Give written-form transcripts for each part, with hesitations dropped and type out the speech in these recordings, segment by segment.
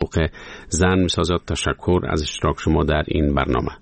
حقوق زن می‌سازد. تشکر از اشتراک شما در این برنامه.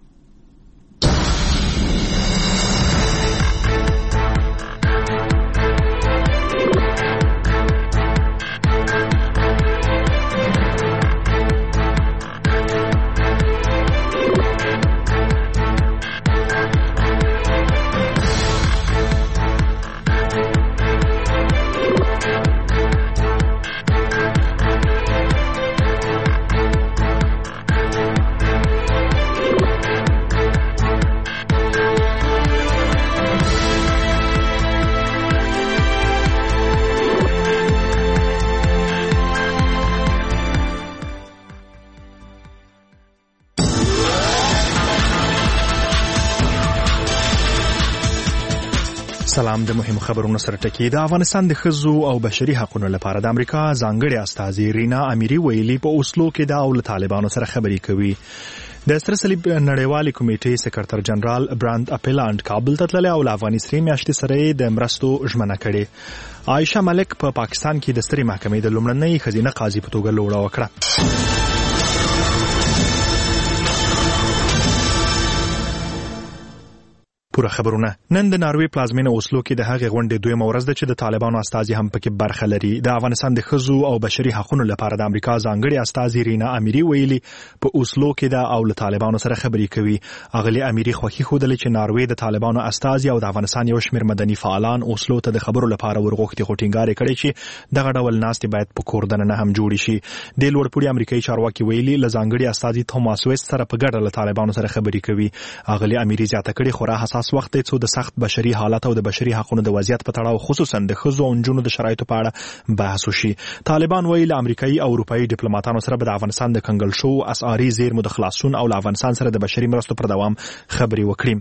سلام. د مهمو خبرونو سره ټکی. د افغانستان د ښځو او بشري حقوقو لپاره د امریکا ځانګړي استازي رینا امیری ویلي په اوسلو کې د طالبانو سره خبرې کوي. د سره صلیب نړیوالې کمیټې سکرټر جنرال برانډ اپلاند کابل ته تللی او افغاني سرې میاشتې سره د مرستو ژمنه کړې. عائشه ملک په پاکستان کې د سترې محکمې د لومړنۍ ښځینه قاضي په توګه لوړه وکړه. پوره خبرونه. نن د ناروې پلازمینه اوسلو کې د هغې غونډې دویمه ورځ ده چې د طالبانو استازي هم پکې برخه لري. د افغانستان د ښځو او بشري حقوقو لپاره د امریکا ځانګړي استازي رینا امیری ویلي په اوسلو کې د طالبانو سره خبرې کوي. اغلی امیری خوښي ښودلې چې ناروې د طالبانو استازي او د افغانستان یو شمېر مدني فعالان اوسلو ته د خبرو لپاره ورغوښتي، خو ټینګار کړی چې دغه ډول ناستې باید په کور دننه هم جوړې شي. د لوړپوړي امریکایي چارواکي ویلي له ځانګړي استازي توماس ویست سره په ګډه له طالبانو سره خبرې کوي. اغلی امیری زیاته کړې خورا حساس وخت دی څو د سخت بشري حالت او د بشري حقوقو د وضعیت په تړاو خصوصا د ښځو او نجونو د شرایطو په اړه بحث وشي. طالبان ویلي امریکایي او اروپایي ډیپلوماټانو سره به د افغانستان د کنګل شو اسعاري زیرمو د خلاصون او له افغانستان سره د بشري مرستو پر دوام خبرې وکړي.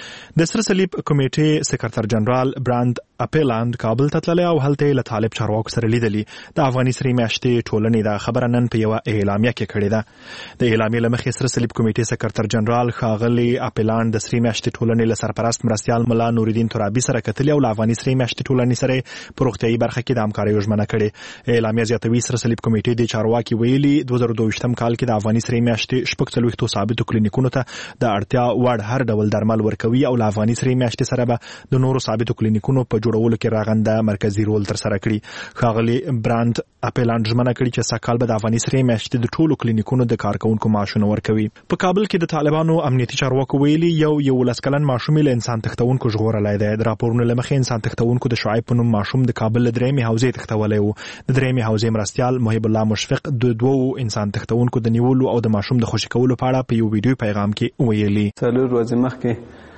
د سره صلیب کمیټې سکرټر جنرال برانډ اپلاند کابل ته تللی او هلته له طالب چارواکو سره لیدلي. د افغاني سرې میاشتې ټولنې دا خبره نن په یوه اعلامیه کې کړې ده. د اعلامیې له مخې سره صلیب کمیټې سکرټر جنرال ښاغلی اپلاند د سرې میاشتې ټولنې له سرپرست مرستیال ملا نورالدین ترابي سره کتلي او له افغاني سرې میاشتې ټولنې سره په روغتیایي برخه کې د همکارۍ ژمنه کړې. اعلامیه زیاتوي سره صلیب کمیټې د چارواکي ویلي 2022 کال کې د افغاني سرې میاشتې 46 ثابتو کلینیکونو ته د اړتیا وړ هر ډول درمل ورکوي او له افغاني سرې میاشتې سره به د نورو ثابتو کلینیکونو په جوړولو کې راغنده مرکزی رول تر سره کړي. ښاغلی برانډ اپلاند ژمنه کړې چې سږ کال به د افغاني سرې میاشتې د ټولو کلینیکونو د کارکونکو معاشونه ورکوي. په کابل کې د طالبانو امنیتي چارواکو ویلي یو 11 کلن ماشوم له انسان تښتونکو ژغورلی دی. د راپورونو له مخې انسان تښتونکو د شعیب په نوم ماشوم د کابل له درېیمې حوزې تښتولی و. د درېیمې حوزې مرستیال محب الله مشفق د دوو انسان تښتونکو د نیولو او د ماشوم د خوشي کولو په اړه په یو ویډیو پیغام کې ویلي. څلور ورځې مخکې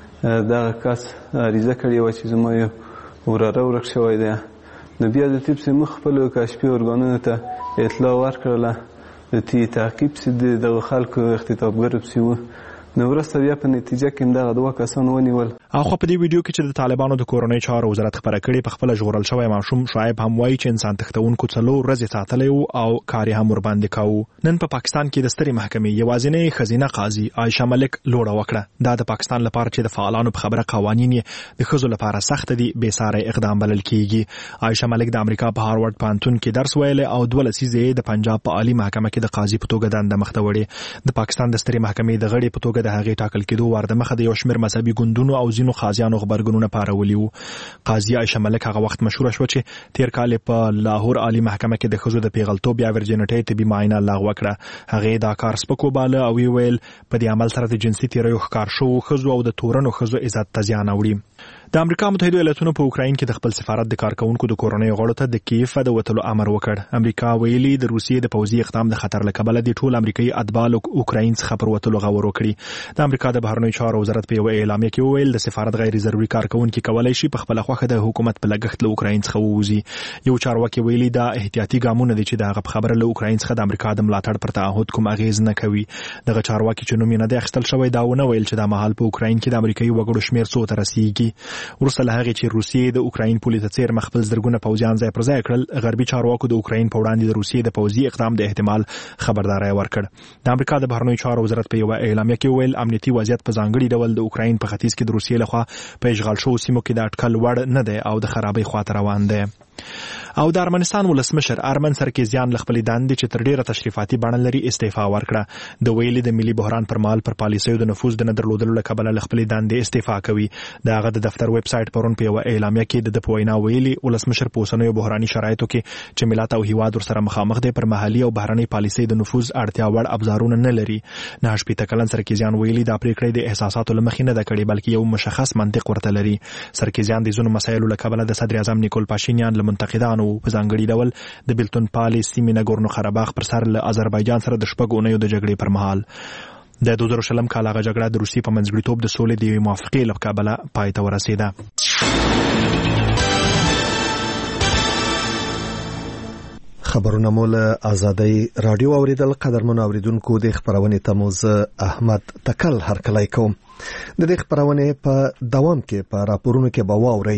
دغه کس عریضه کړې وه چې زما یو وراره ورک شوی دی. نو بیا د طب مخ خپلو کشفي ارګانونو ته اطلاع ورکړله. د تعقیب چې دغه خلکو اختطافګرو پسې وو. نو وروسته بیا په نتیجه کې دغه دوه کسان ونیول. اخو په دې ویډیو کې چې د طالبانو د کورنۍ چارو وزارت خبره کړې په خپل ژغورل شوی ماشوم شعیب هم وایي چې انسان تښتونکو 4 ورځې ساتلی و او کار یې هم ورباندې کاوه. نن په پاکستان کې د سترې محکمې یوازینۍ ښځینه قاضي عائشه ملک لوړه وکړه. دا د پاکستان لپاره چې د فعالانو په خبره قوانین یې د ښځو لپاره سخت دي بې ساری اقدام بلل کیږي. عائشه ملک د امریکا په هاروارد پوهنتون کې درس ویلی او 2 لسیزې د پنجاب په عالی محکمه کې د قاضي په توګه دنده مخته وړې. د پاکستان د سترې محکمې د غړي په توګه د هغې ټاکل کېدو ورده مخه د یو شمېر مذهبي ګوندونو او ځینو قاضیانو غبرګونونه پارولي وو. قاضي عائشه ملک هغه وخت مشهوره شوه چې تیر کال په لاهور عالی محکمه کې د ښځو د پیغلتوب یا ورجینټۍ طبي معاینه لغوه کړه. هغې دا کار سپک وباله او ویل په دې عمل سره د جنسي تیریو ښکار شوو ښځو او د تورنو ښځو عزت ته زیان اوړي. د امریکا متحده ایالاتونو په اوکراین کې د خپل سفارت د کارکونکو د کورنۍ غړو ته د کیف د وتلو امر وکړ. امریکا ویلي د روسیې د پوځي اقدام د خطر له کبله د ټول امریکایي اتباع اوکراین څخه پر وتلو غوړ وکړي. د امریکا د بهرنیو چارو وزارت په یو اعلامیه کې وویل د سفارت غیر ضروري کارکونکو کولای شي په خپل خوخه د حکومت په لګښت له اوکراین څخه ووځي. یو چارواکي ویلي دا احتیاطي ګامونه دي چې دغه خبره له اوکراین څخه د امریکا د ملاتړ پر تعهد کوم اغیز نه کوي. دغه چارواکي چې نوم یې نه دی اخیستل شوی دا ونه ویل چې د مهال په اوکراین کې د امریکایي وګړو شمیر څو ته رسیږي. ورسته له هغې چې روسیې د اوکراین پولیس څیر مخبل زرګونه پوځیان ځای پر ځای کړل، غربي چارواکو د اوکراین په وړاندې د روسیې د پوځي اقدام د احتمال خبرداري ورکړ. د امریکا د بهرنیو چارو وزارت په یو اعلامیه کې ویل امنیتي وضعیت په ځانګړي ډول د اوکراین په ختیځ کې د روسیې لخوا په اشغال شوو سیمو کې د اټکل وړ نه دی او د خرابۍ خواته روان دی. او د ارمنستان ولسمشر ارمن سرکیزیان خپل دندې چې تر ډیره تشریفاتي بڼه لري استعفا ورکړه. د ویلي د ملي بحران پر مهال پر پالیسیو د نفوذ د نه درلودلو له کبله خپل دندې استعفا کوي. د هغه د دفتر ویب سټ پرون په یو اعلامیه کې د پوینا ویلي ولسمشر په اوسنیو بحراني شرایطو کې چې ملت او هیواد ورسره مخامخ دي پر محلي او بهرنۍ پالیسۍ د نفوذ اړتیا وړ ابزارونه نه لري. 89 کلن سرکیزیان ویلي دا پریکړه د احساساتو له مخې نه ده کړې بلکې یو مشخص منطق ورته لري. سرکیزیان د ځینو مسایلو له کبله د صدر اعظم نیکول پاشینیان له منتقدانو په ځانګړي ډول د بیلتون پالي سیمې ناګورنو قرهباغ پر سر له آذربایجان سره د شپږ اونیو د جګړې پر مهال د 2020 کال هغه جګړه د روسیې په منځګړیتوب د سولې د موافقې له کبله پای ته ورسېده. خبرونه مو له آزادۍ رادیو اوریدل. قدرمن اوریدونکو د خبرونې ته مو زه احمد تکل هرکلی کوم. د دې خبرونې په دوام کې په راپورونو کې به واورئ.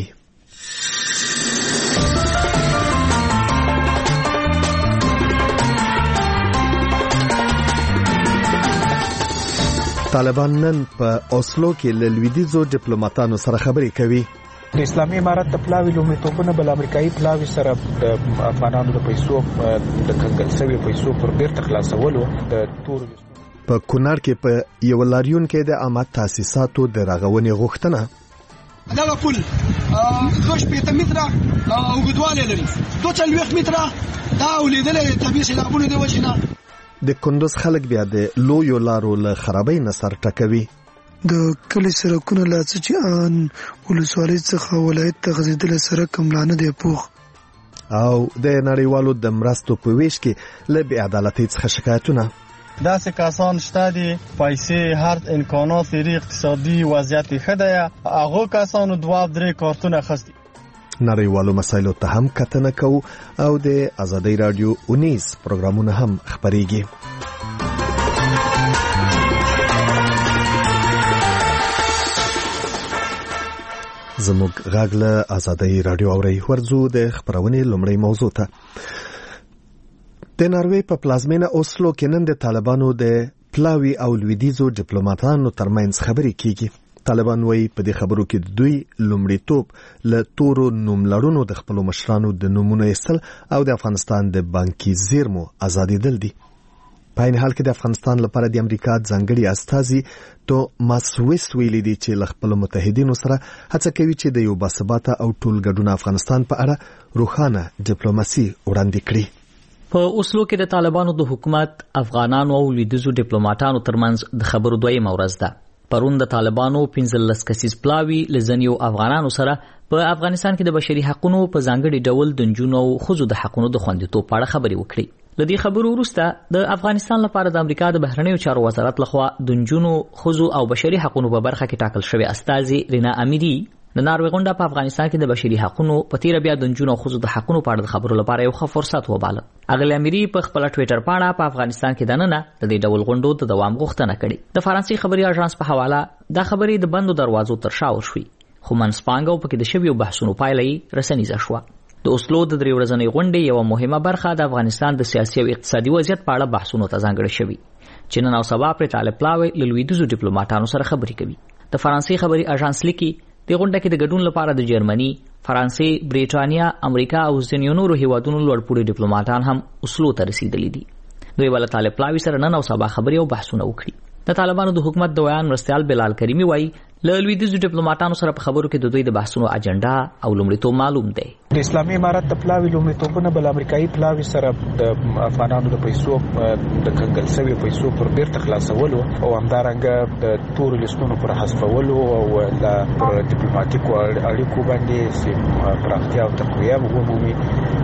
طالبان نن په اوسلو کې له لویدیځو ډیپلوماټانو سره خبرې کوي. د اسلامي امارت د پلاوي لومړیتوبونه بل امریکایي پلاوي سره د افغانانو د پیسو د کنګل شوی پیسو پر بیرته خلاصولو د تور په کونړ کې په یو لاریون کې د عامه تاسیساتو د رغونې غوښتنه دا پل 2 متره او اوږدوالی لري 2 متره دا ولیدل طبيعي سیلابونه دی وجنه. د کندوز خلک بیا د لویو لارو له خرابۍ نه سر ټکوي. د کلی سرکونه لا چې ان ولسوالۍ څخه ولایت ته غځېدل سرک کملانه دی پوخ او د نړیوالو د مرستو په ویش کې له بې عدالتۍ څخه شکایتونه. داسې کسان شته دي پیسې هر امکانات لري اقتصادي وضعیت ښه دی هغه کسانو 2-3 کارتونه خسته. نړیوالو مسایلو ته هم کتنه کوو او د آزادۍ رادیو 19 پروګرامونه هم خبريږي. زموږ غږ له آزادۍ رادیو اوري ورزو د خبرونې لومړی موضوع ته. د ناروې په پلازمینه اوسلو کې نن د طالبانو د پلاوي او لویدیځو ډیپلوماټانو ترمنځ خبرې کیږي. طالبان وایي په دې خبرو کې دوی لومړیتوب له تورو نوملړونو د خپل مشرانو د نومونو ایستل او د افغانستان د بانکي زیرمو ازادېدل دي. په این حال کې د افغانستان لپاره د امریکا ځانګړي استازي توماس ویس ویلي دي چې له خپل متحدینو سره هڅه کوي چې د یو باثباته او ټولګډونه افغانستان په اړه روښانه ډیپلوماسي وړاندې کړي. په اوسلو کې د طالبانو د حکومت افغانانو او لویدیځو ډیپلوماټانو ترمنځ د خبرو دویمه ورځ ده. پرون د طالبانو 15 کسیز پلاوي لزنیو افغانانو سره په افغانستان کې د بشري حقوقو په ځانګړي ډول د نجونو او ښځو د حقوقو د خوندیتوب په اړه خبرې وکړي. لدې خبرو وروسته د افغانستان لپاره د امریکا د بهرنیو چارو وزارت لخوا د نجونو ښځو او بشري حقوقو په برخه کې ټاکل شوی استازي رینا امیری د ناروې غونډه په افغانستان کې د بشري حقوقو په تیر بیا د نجونو او ښځو د حقوقو په اړه خبرو لپاره یو ښه فرصت وباله. اغلی امیری په خپل ټوئیټر باندې په افغانستان کې دننه د دې ډول غونډو د دوام غوښتنه کړې. د فرانسې خبري اژانس په حواله دا خبرې د بندو دروازو تر شا وشوي خو منځپانګه په کې د شویو بحثونو پایلې رسنیزه شوه. د اوسلو د 3 ورځنۍ غونډې یو مهمه برخه د افغانستان د سیاسي او اقتصادي وضعیت په اړه بحثونو ته ځانګړې شوې چې نن او سبا پر طالب پلاوي له لویدیځو ډیپلوماټانو سره خبرې کوي. د فرانسې خبري اژانس لیکي د غونډه کې د ګډون لپاره د جرمني، فرانسې، بریټانیا، امریکا او ځینو نورو هیوادونو لوړپوړي ډیپلوماټان هم اوسلو ته رسیدلي دي. دوی ول طالب پلاوي سره نن او سبا خبرې او بحثونه وکړي. د طالبانو د حکومت د ویان مرستيال بلال کریمی وایي له لویدیځو ډیپلوماټانو سره په خبرو کې د دوی د بحثونو اجنډا او لومړیتوب معلوم دی. د اسلامي امارت د پلاوي لومړیتوبونه بل امریکایي پلاوي سره د افغانانو د پیسو د کنګل شوی پیسو پر بیرته خلاصولو او همدارنګه د تور لیستونو پر حذفولو او د ډیپلوماټیکو اړیکو باندې چې پراختیا او تقویه ومومي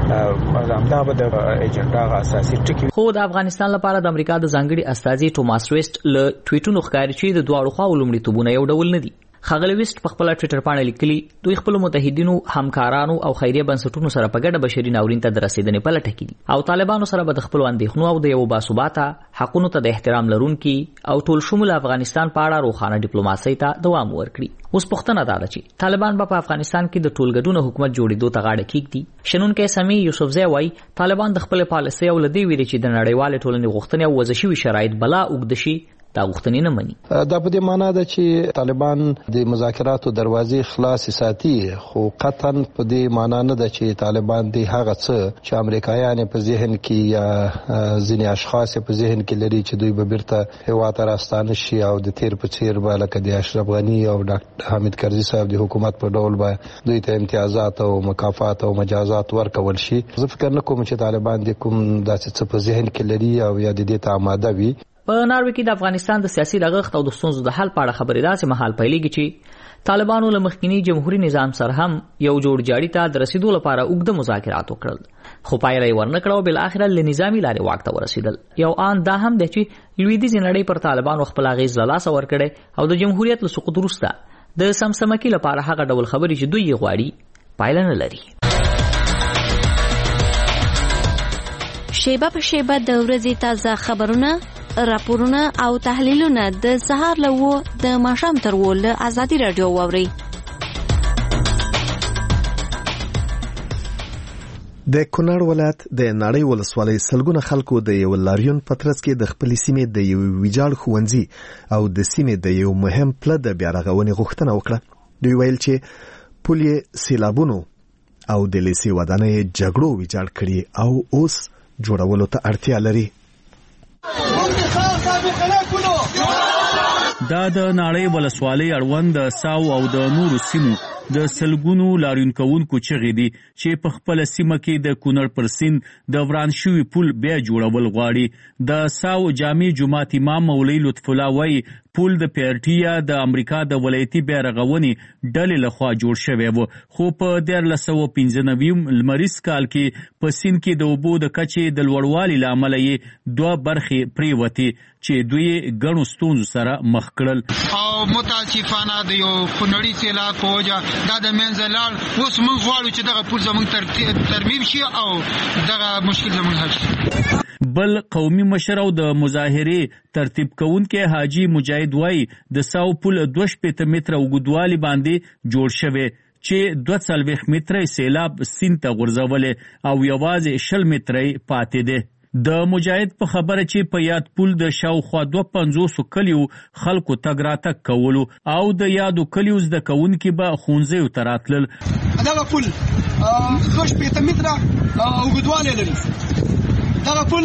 همدا به د اجنډا اساسي ټکی. خو د افغانستان لپاره د امریکا د ځانګړي استازي توماس ویسټ له ټویټونو ښکاري چې د دواړو خواو لومړیتوبونه یو ډول نه دي. خغل ویسټ په خپل ټوئیټر باندې لیکلي دوی خپل متحدینو، همکارانو او خیریه بنسټونو سره په ګډه بشري ناورین ته رسیدنې په لټه کې دي او طالبانو سره به د خپل اندېښنو او د یو باثباته حقوقو ته د احترام لرونکي او ټول شمول افغانستان په اړه روښانه ډیپلوماسۍ ته دوام ورکړي. اوس پوښتنه ده چې طالبان په افغانستان کې د ټولګډون حکومت جوړېدو ته غاړه کېږدي. شنونکو سمي یوسفزی وایي طالبان د خپل پالیسۍ او لدی ویلي چې د نړیوال ټولنې غوښتنې او وضع شوی شرایط بلا اوږد شي دا غوښتنې نه مني. دا په دې معنی ده چې طالبان د مذاکراتو دروازې خلاص ساتي، خو قطعا په دې معنی نه ده چې طالبان د هغه څه چې امریکایان په ذهن کې یا ځینې اشخاص په ذهن کې لري چې دوی به بیرته هیواد ته راستانه شي او د تیر په څیر به لکه د اشرف غني او ډاکټر حامد کرزي صاحب د حکومت په ډول به دوی ته امتیازات او مکافات او مجازات ورکول شي. زه فکر نه کوم چې طالبان د کوم داسې څه په ذهن کې لري او یا د دې ته آماده وي. په ناروې کې د افغانستان د سیاسي لغښت او د ستونزو د حل په اړه خبرې داسې مهال پیلېږي چې طالبانو له مخکني جمهوریت نظام سره هم یو جوړ جاړي ته د رسیدو لپاره اوږده مذاکرات وکړل، خو پایله یې ورنه کړه او بل اخر له نظامی لارې واک ته ورسېدل. یو آن دا هم دی چې لویدیځ نړۍ پر طالبانو خپل اغېز له لاسه ورکړی او د جمهوریت له سقوط وروسته د سمسمکي لپاره هغه ډول خبرې چې دوی یې غواړي پایله نه لري. شیبه په شیبه د ورځې تازه خبرونه، راپورونه او تحلیلونه د سهار له 9 د ماښام تر 10 له ازادي رادیو واورئ. د کونړ ولایت د ناړۍ ولسوالۍ سلګونه خلکو د یو لاریون پترس کې د خپل سیمې د یو ویجاړ ښوونځي او د سیمې د یو مهم پله د بیا رغونې غوښتنه وکړه. دوی ویل چې پل یې سیلابونو او د لیسې ودانۍ جګړو ویجاړ کړي او اوس جوړولو ته اړتیا لري. دا د ناړۍ ولسوالۍ اړوند د ساو او د نورو سیمو د سلګونو لاریون کوونکو چغې دي چې په خپل سیمه کې د کونړ پر سیند د وران شوي پل بیا جوړول غواړي. د ساو جامع جماعت امام مولوي لطف الله وایي پل د پیرټیا د امریکا د ولایتي بیا رغونې ډلې لخوا جوړ شوی و، خو په 1995 لمریز کال کې په سیند کې د اوبو د کچې د لوړوالي له امله یې 2 برخې پریوتې چې دوی ګڼو ستونزو سره مخ کړل. او متاسفانه د یو کونړي سیلاب په وجه دا د منځه لاړ. اوس موږ غواړو چې دغه پل زموږ ترمیم شي او دغه مشکل زموږ حل شي. بل قومي مشر او د مظاهرې ترتیب کوونکي حاجی مجاهد وای د ساو پل 2 متره اوږدوالي باندې جوړ شوی چې 2 متره سیلاب سیند ته غورځولې او یوازې 20 متره پاتې ده. د مجاهد په خبره چې په یاد پل د شاوخوا 250 کلیو خلکو تګ راتګ کولو او د یادو کلیو زده کوونکي به ښوونځیو ته راتلل. دغه پل 2 متره اوږدوالی لري. دغه پل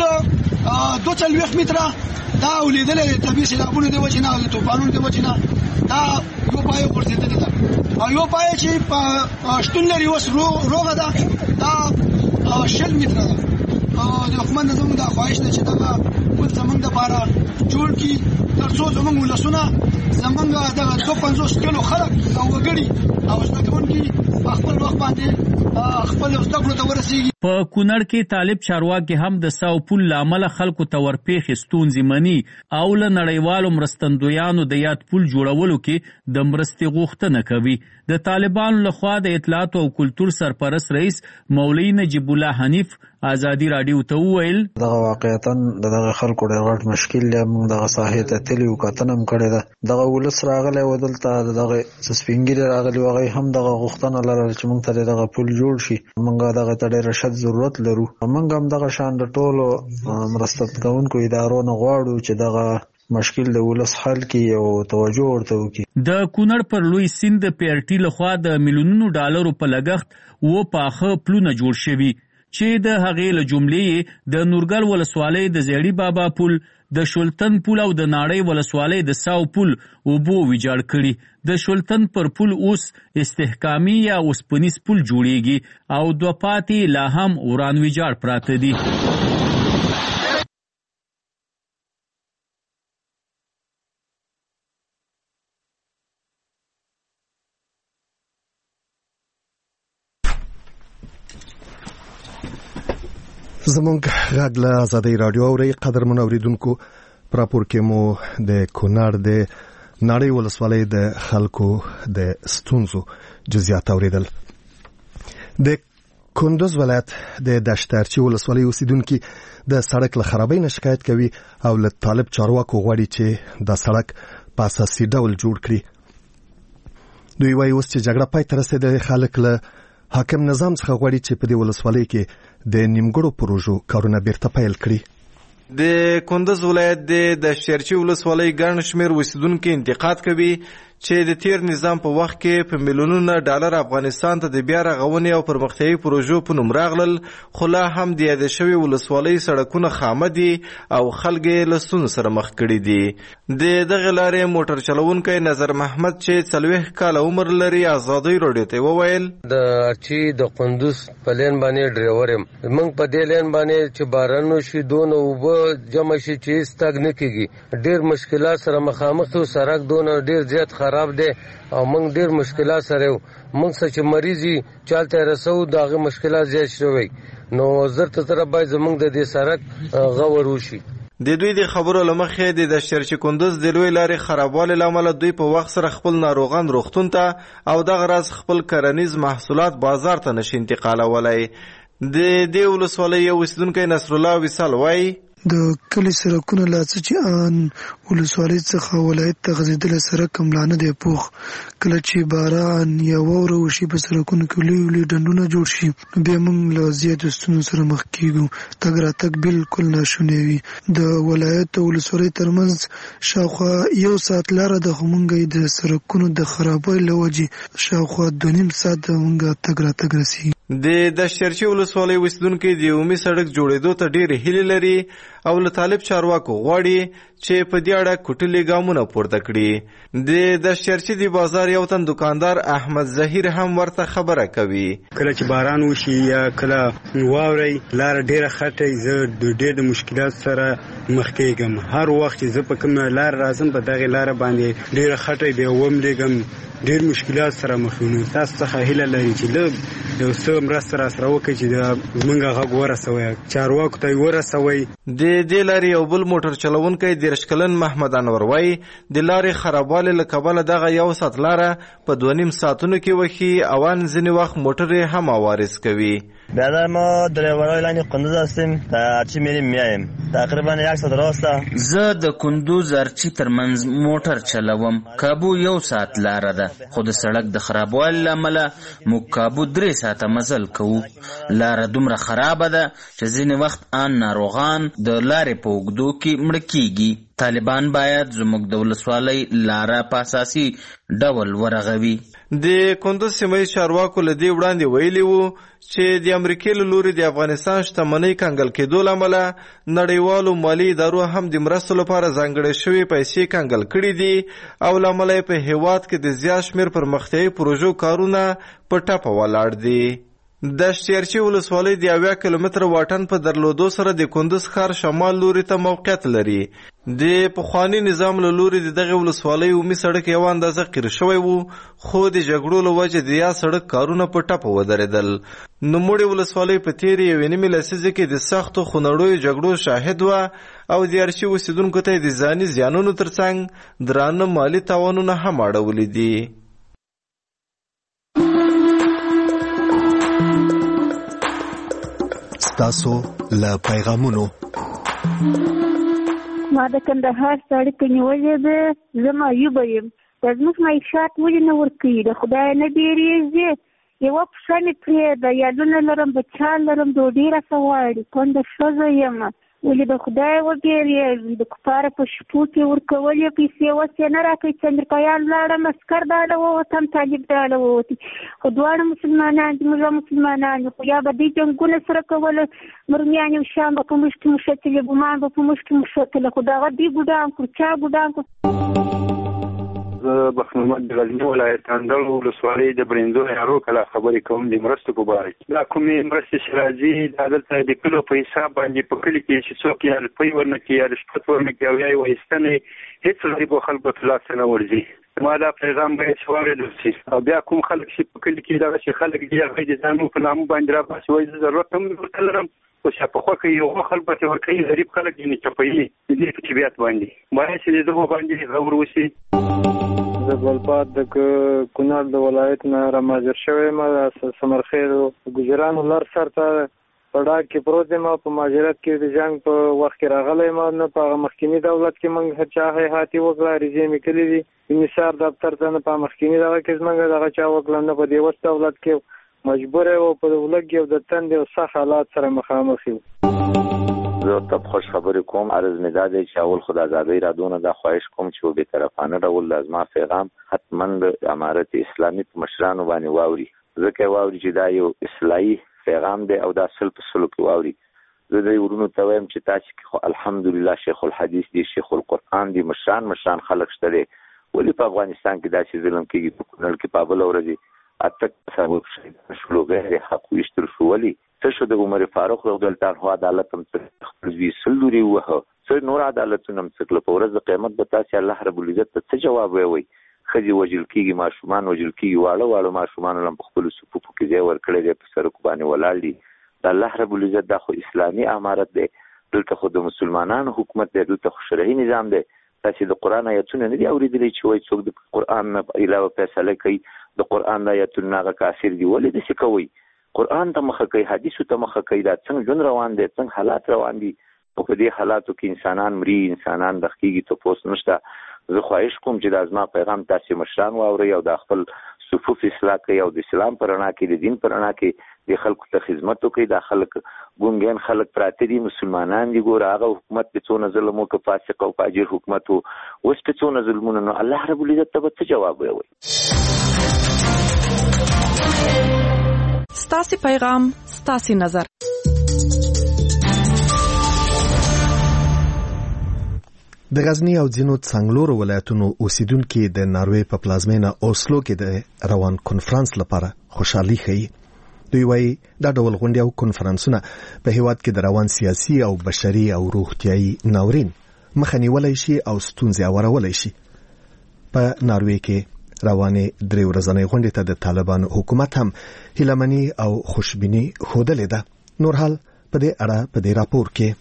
2 متره دا ولیدلې طبیعي سیلابونو د وجې نه او د طوفانونو د وجې نه دا یو پایه غورځېدلې ده او یو پایه چې په شتون لري اوس روغه ده دا 20 متره ده. د حکومت زموږ د خواهش ده چې دغه پل زموږ دپاره جوړ کړي تر څو زموږ ولسونه زموږ دغه 250 کلو خلک او وګړي او زده کوونکي په خپل وخت باندې خپل زده کړو ته ورسېږي. په کونړ کې طالب چارواکي هم د ساو پل له امله خلکو ته ورپېښې ستونزې مني او له نړیوالو مرستندویانو د یاد پل جوړولو کې د مرستې غوښتنه کوي. د طالبانو لخوا د اطلاعات او کلتور سرپرست رئیس مولوي نجیب الله حنیف ازادي رادیو ته وویل دغه واقعیتا دغه خلکو ډېر غټ مشکل دی. موږ دغه ساحې ته تللي وو، کتنه هم کړې ده. دغه ولس راغلی و دلته دغه سپینګیري راغلي و، هغوی هم دغه غوښتنه لرله چې موږ ته دغه پل جوړ شي. موږ دغه ته ډېره شد ضرورت لرو. موږ هم دغه شان د ټولو مرسته کوونکو ادارو نه غواړو چې دغه مشکل د ولس حل کې او توجه ورته وکړي. د کونړ پر لوی سیند د پیرټي لخوا د میلیونونو ډالرو په لګښت و پاخه پلونه جوړ شوي چې د هغې له جملې د نورګل ولسوالۍ د زیړي بابا پل، د شولتن پل او د ناړۍ ولسوالۍ د ساو پل اوبو ویجاړ کړي. د شولتن پر پل اوس استحکامي یا اوسپنیز پل جوړیږي او 2 پاتې لا هم وران ویجاړ پراته دي. زمونږ غږ له ازادي رادیو اوري. قدرمن اوریدونکو، پراپور کې مو د کونړ د ناړۍ ولسوالۍ د خلکو د ستونزو جزئیات اوریدل. د کندوز ولایت د دشتارچی ولسوالۍ اوسیدونکو د سړک له خرابۍ نه شکایت کوي او له طالب چارواکو غواړي چې د سړک په اساسي ډول جوړ کړي. دوی وايي اوس چې جګړه پای ته رسیدلې، خلک له حاکم نظام څخه غواړي چې په دې ولسوالۍ کې د نیمګړو پروژو کارونه بیرته پیل کړي. د کندز ولایت د دشتچی ولسوالۍ ګڼ شمېر اوسیدونکي انتقاد کوي چې د تیر نظام په وخت کې په میلیونونو ډالر افغانستان ته د بیا رغونې او پرمختیایي پروژو په نوم راغلل، خو لا هم د یادې شوې ولسوالۍ سړکونه خامه دي او خلک یې له ستونزو سره مخ کړي دي. د دغې لارې موټر چلوونکی نظر محمد چې 40 کاله عمر لري ازادۍ راډیو ته وویل د ارچي د قندوز په لین باندې ډرایور یم. موږ په دې لین باندې چې باران وشي دونه اوبه جمع شي چې ستګ نه کېږي، ډېر مشکلات سره مخامخ یو. سړک دونه ډېر زیات خراب دی او موږ ډېر مشکلات سره یو. موږ څه چې مریضي چالته رسو دغه مشکلات زیات شوی، نو زر تر باید زموږ د دې سړک غور وشي. د دوی د خبرو لمخې د دشتچی کندوز د لوی لارې خرابوالي لامل دوی په وخت سره خپل ناروغان روغتون ته او دغه راز خپل کرنیز محصولات بازار ته نشي انتقالولای. د دې ولسوالۍ یو اوسیدونکی نصر الله وصال وایي د کلی سړکونه لا څه چې ان ولسوالۍ څخه ولایت ته غځېدلی سړک هم لا نه دی پوخ. کله چې باران یا واوره وشي په سړکونو کې لوی لوی ډنډونه جوړ شي نو بیا موږ له زیاتو ستونزو سره مخ کېږو. تګ راتګ بالکل ناشونی وي. د ولایت او ولسوالۍ ترمنځ شاوخوا 1 ساعت لاره ده، خو موږ د سړکونو د خرابۍ له وجې شاوخوا 2.5 ساعت موږ تګ راتګ رسېږي. د دشتچی ولسوالۍ اوسیدونکي د عمومي سړک جوړېدو ته ډېرې هیلې لري او له طالب چارواکو غواړي چې په دې اړه کوټلي ګامونه پورته کړي. د دشتچی د بازار یو تن دکاندار احمد ظهیر هم ورته خبره کوي. کله چې باران وشي یا کله واوري لار ډېره خټه، زه د ډېر مشکلات سره مخ کېږم. هر وخت چې زه په کوم لار راځم په دغه لار باندې ډېره خټه بیا وم لګم، ډېر مشکلات سره مخ یم. تاسو څخه هیله لري چې یو څه مرسته راسره وکړي چې زموږ غږ ورسوي، چارواکو ته یې ورسوي. د دې لارې یو بل موټر چلوونکی 13 کلن محمد انور وایي د لارې خرابوالی له کبله دغه 1 ساعت لاره په 2.5 ساعتونو کې وښي او ځینې وخت موټر یې هم عوارض کوي. برادر ما درایور لاین قندوز هستیم، در ارچی میریم میایم، تقریبا 1 ساعت راسته. زه د کندوز ارچی ترمنځ موټر چلوم. کابو 1 ساعت لاره ده، خو د سړک د خرابوالي له امله موږ کابو 3 ساعته مزل کوو. لاره دومره خرابه ده چې ځینې وخت ان ناروغان د لارې په اوږدو کې مړه کېږي. طالبان باید زموږ د ولسوالۍ لاره په اساسي ډول ورغوي. د کندوز سیمې چارواکو له دې وړاندې ویلي وو چې د امریکې له لوري د افغانستان شتمنۍ کنګل کېدو له امله نړیوالو مالي ادارو هم د مرستو لپاره ځانګړې شوې پیسې کنګل کړي دي او له امله په هیواد کې د زیات شمېر پرمختیایي پروژو کارونه په ټپه ولاړ دي. دشتچی ولسوالۍ د 80 کیلومتره واټن په درلودو سره د کندوز ښار شمال لوري ته موقعیت لري. د پخواني نظام له لوري د دغه ولسوالۍ عمومي سړک یو اندازه قیر شوی وو، خو د جګړو له وجې د یا سړک کارونه په ټپه ودرېدل. نوموړې ولسوالۍ په تېرې 1.5 لسیزې کې د سختو خونړیو جګړو شاهد وه او د ارچي اوسیدونکو ته د ځاني زیانونو ترڅنګ درانه مالي تاوانونه هم اړولي دي. تاسو له پیغامونو ما د کندهار سړک نیولې ده، زه معیوبه یم. د زموږ معیشت ولې نه ورکوي؟ د خدای نه ډېرېږي. یوه پښه مې پرېږده، یادونه لرم، بچیان لرم، ډوډۍ راته غواړي. کونډه ښځه یم، ولې د خدای وبېرېږي؟ د کفاره په شپو کې ورکولې پیسې اوس یې نه راکوي. چې امریکایان لاړم، عسکر داله ووتم، طالب داله ووتي، خو دواړه مسلمانان دي، موږ مسلمانان یو. خو یا به دوی جنګونه سره کوله، مرمیان او شام به په موږ کې مښتلې، ګمان به په موږ کې مښتله، خو دغه دوی ګډان کړو. چا ګډان کړو؟ زه بخت محمد د غزني ولایت اندړ ولسوالۍ د برندو یارو کله خبرې کوم د مرستو په باره کې. دا کومې مرستې چې راځي دا دلته د کلو په حساب باندې په کلي کې چې څوک یا روپۍ ورنکړي یا رشوت ورنکړي او یا یې وایستنې هېڅ غریبو خلکو ته لاسته نه ورځي. ما دا پیغام باید چې واورېدل شي او بیا کوم خلک چې په کلي کې دغسې خلک دي هغوی د ځانونو په نامه باندې راباسي، وایي زه ضرورت هم ورته لرم، خو چې په خوښه یو خلک به ورکوي، غریب خلک دې نه چپوي د دې په طبیعت باندې باید چې د دغو باندې غور وشي. زه ګلپات د کونړ د ولایت نه راماجر شوی یم. سمرخیل ګجرانو لر سر ته په ډاګ کې پروت یم. په مهاجرت کې د جنګ په وخت کې راغلی یم، نه په هغه مخکیني دولت کې موږ هر چا حیاتي وکړه، عریضې مې کړي دي د نثار دفتر ته، نه په مخکیني دغه کې زموږ دغه چا وکړه، نه په دې اوس دولت کې مجبور و په ولګ یو د تندې او سخت حالات سره مخامخ یو. زه ته خوش خبرې کوم. عرض مې دا دی چې اول خو د ازادۍ رادونه دا خواهش کوم چې په بیطرفانه ډول د زما پیغام حتما د امارت اسلامي په مشرانو باندې واوري، ځکه واوري چې دا یو اصلاحي پیغام دی او دا سل په سلو کې واوري. زه د ورونو ته وایم چې تاسو خو الحمدلله شیخ الحدیث دی، شیخ القرآن دی، مشران خلک شته دي. ولې په افغانستان کې داسې ظلم کېږي؟ په کونړ کې په بله ورځ اته سبب شهیدان شول، غیر حق ویشتل شو. ولې څه شو؟ د عمر فاروق رضی الله عنه عدالت هم خپل زوی سل لوري ووهه، څه نور عدالتونه هم څه کړل. په ورځ د قیامت به تاسې الله رب العزت ته څه جواب وایئ؟ ښځې وژل کېږي، ماشومان وژل کېږي، واړه ماشومانو هم په خپلو صفوفو کې ځای ورکړی دی، په سړکو باندې ولاړ دي. د الله رب العزت دا خو اسلامي امارت دی، دلته خو د مسلمانانو حکومت دی، دلته خو شرعي نظام دی. تاسې د قرآن آیتونه نه دي اورېدلی چې وایي څوک د قرآن نه علاوه فیصله کوي، د قرآن د آیتونه هغه کافر دي. ولې داسې کوئ؟ قرآن ته مخه کوي، حدیثو ته مخه کوي. دا څنګه ژوند روان دی، څنګه حالات روان دي؟ په دې حالاتو کې انسانان مري، انسانان دغ کېږي، تپوس نشته. زه خواهش کوم چې دا زما پیغام تاسې مشران واورئ او دا خپل صفوف اصلاح کوي او د اسلام په رڼا کې، د دین په رڼا کې د خلکو ته خدمت وکړي. دا خلک ګونګین خلک پراته دي، مسلمانان دي. ګوره هغه حکومت په څونه ظلم وکړ، فاسق او فاجر حکومت و، اوس په څونه ظلمونه. نو الله رب العزت ته به څه جواب وایي؟ ستاسې پیغام، ستاسې نظر. د غزنی او ځینو څنګلورو ولایتونو اوسیدونکو د ناروې په پلازمینه اوسلو کې د روان کنفرانس لپاره خوشحالي ښیي. دوی وایي دا ډول غونډې او کنفرانسونه په هیواد کې د روان سیاسي او بشري او روغتیايي ناورین مخه نیولای شي او ستونزې اورولای شي. په ناروې کې روانې 3 ورځې غونډې ته د طالبانو حکومت هم هیلمنی او خوشبینی خوده ده. نور حال په دې اړه په دې راپور کې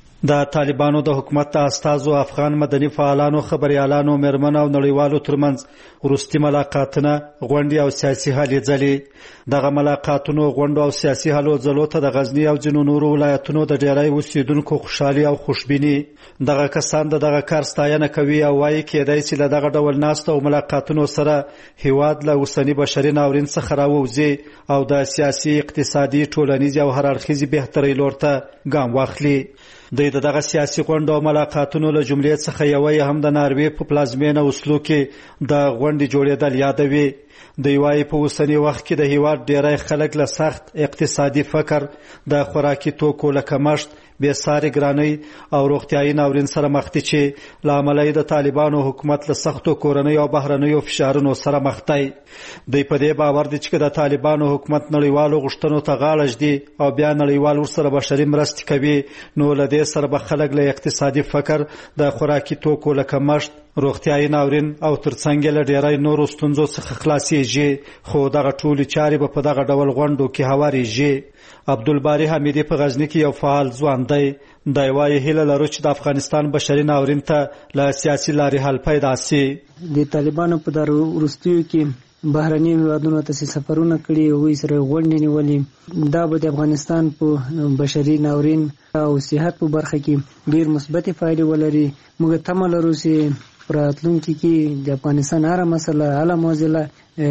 د طالبانو د حکومت استازو، افغان مدني فعالانو، خبريالانو، مرمنو او نړیوالو ترمنځ وروستي ملاقاتونه، غونډې او سیاسي هلې ځلې. دغه ملاقاتونو، غونډو او سیاسي هلو ځلو ته د غزنی او ځینو نورو ولایتونو د ډیری اوسیدونکو خوشحالي او خوشبیني. دغه کسان دغه کار ستاینه کوي او وایي کېدای شي له دغه ډول ناستو او ملاقاتونو سره هیواد له اوسني بشري ناورین څخه راووځي او د سیاسي، اقتصادي، ټولنیز او هر اړخیزې بهترۍ لور ته ګام واخلي. دغه سیاسي غونډو او ملاقاتونو له جملې څخه یوه هم د ناروې په پلازمینه اوسلو کې د غونډې جوړېدل یادوي. دوی وايي په اوسني وخت کې د هیواد ډیری خلک له سخت اقتصادي فقر، د خوراکي توکو له کمښت، بېساري ګرانۍ او روغتیايي ناورین سره مخ دي چې له امله یې د طالبانو حکومت له سختو کورنۍ او بهرنیو فشارونو سره مخ دی. دوی په دې باور دي چې د طالبانو حکومت نړیوالو غوښتنو ته غاړه ږدي او بیا نړیوال ورسره بشري مرستې کوي، نو له دې سره به خلک له اقتصادي فقر، د خوراکي توکو له کمښت، روغتیايي ناورین او ترڅنګ له ډیری نورو ستونزو څخه خلاصيږي. خو دغه ټولې چارې به په دغه ډول غونډو کې هوارېږي. عبدالباری حمیدی په غزنی کې یو فعال ځوان دی. دی وايي هیله لرو چې د افغانستان بشري ناورین ته له سیاسي لارې حل پیدا شي. د طالبانو په دغه وروستیو کې بهرني هیوادونو ته سفرونه کړي او یې سره غونډې نیولې. دا به د افغانستان په بشري ناورین او صحت په برخه کې ډېر مثبت فایده ولري. موږ تمه لرو چې راتلونکي کې د افغانستان هره مسله حل موزله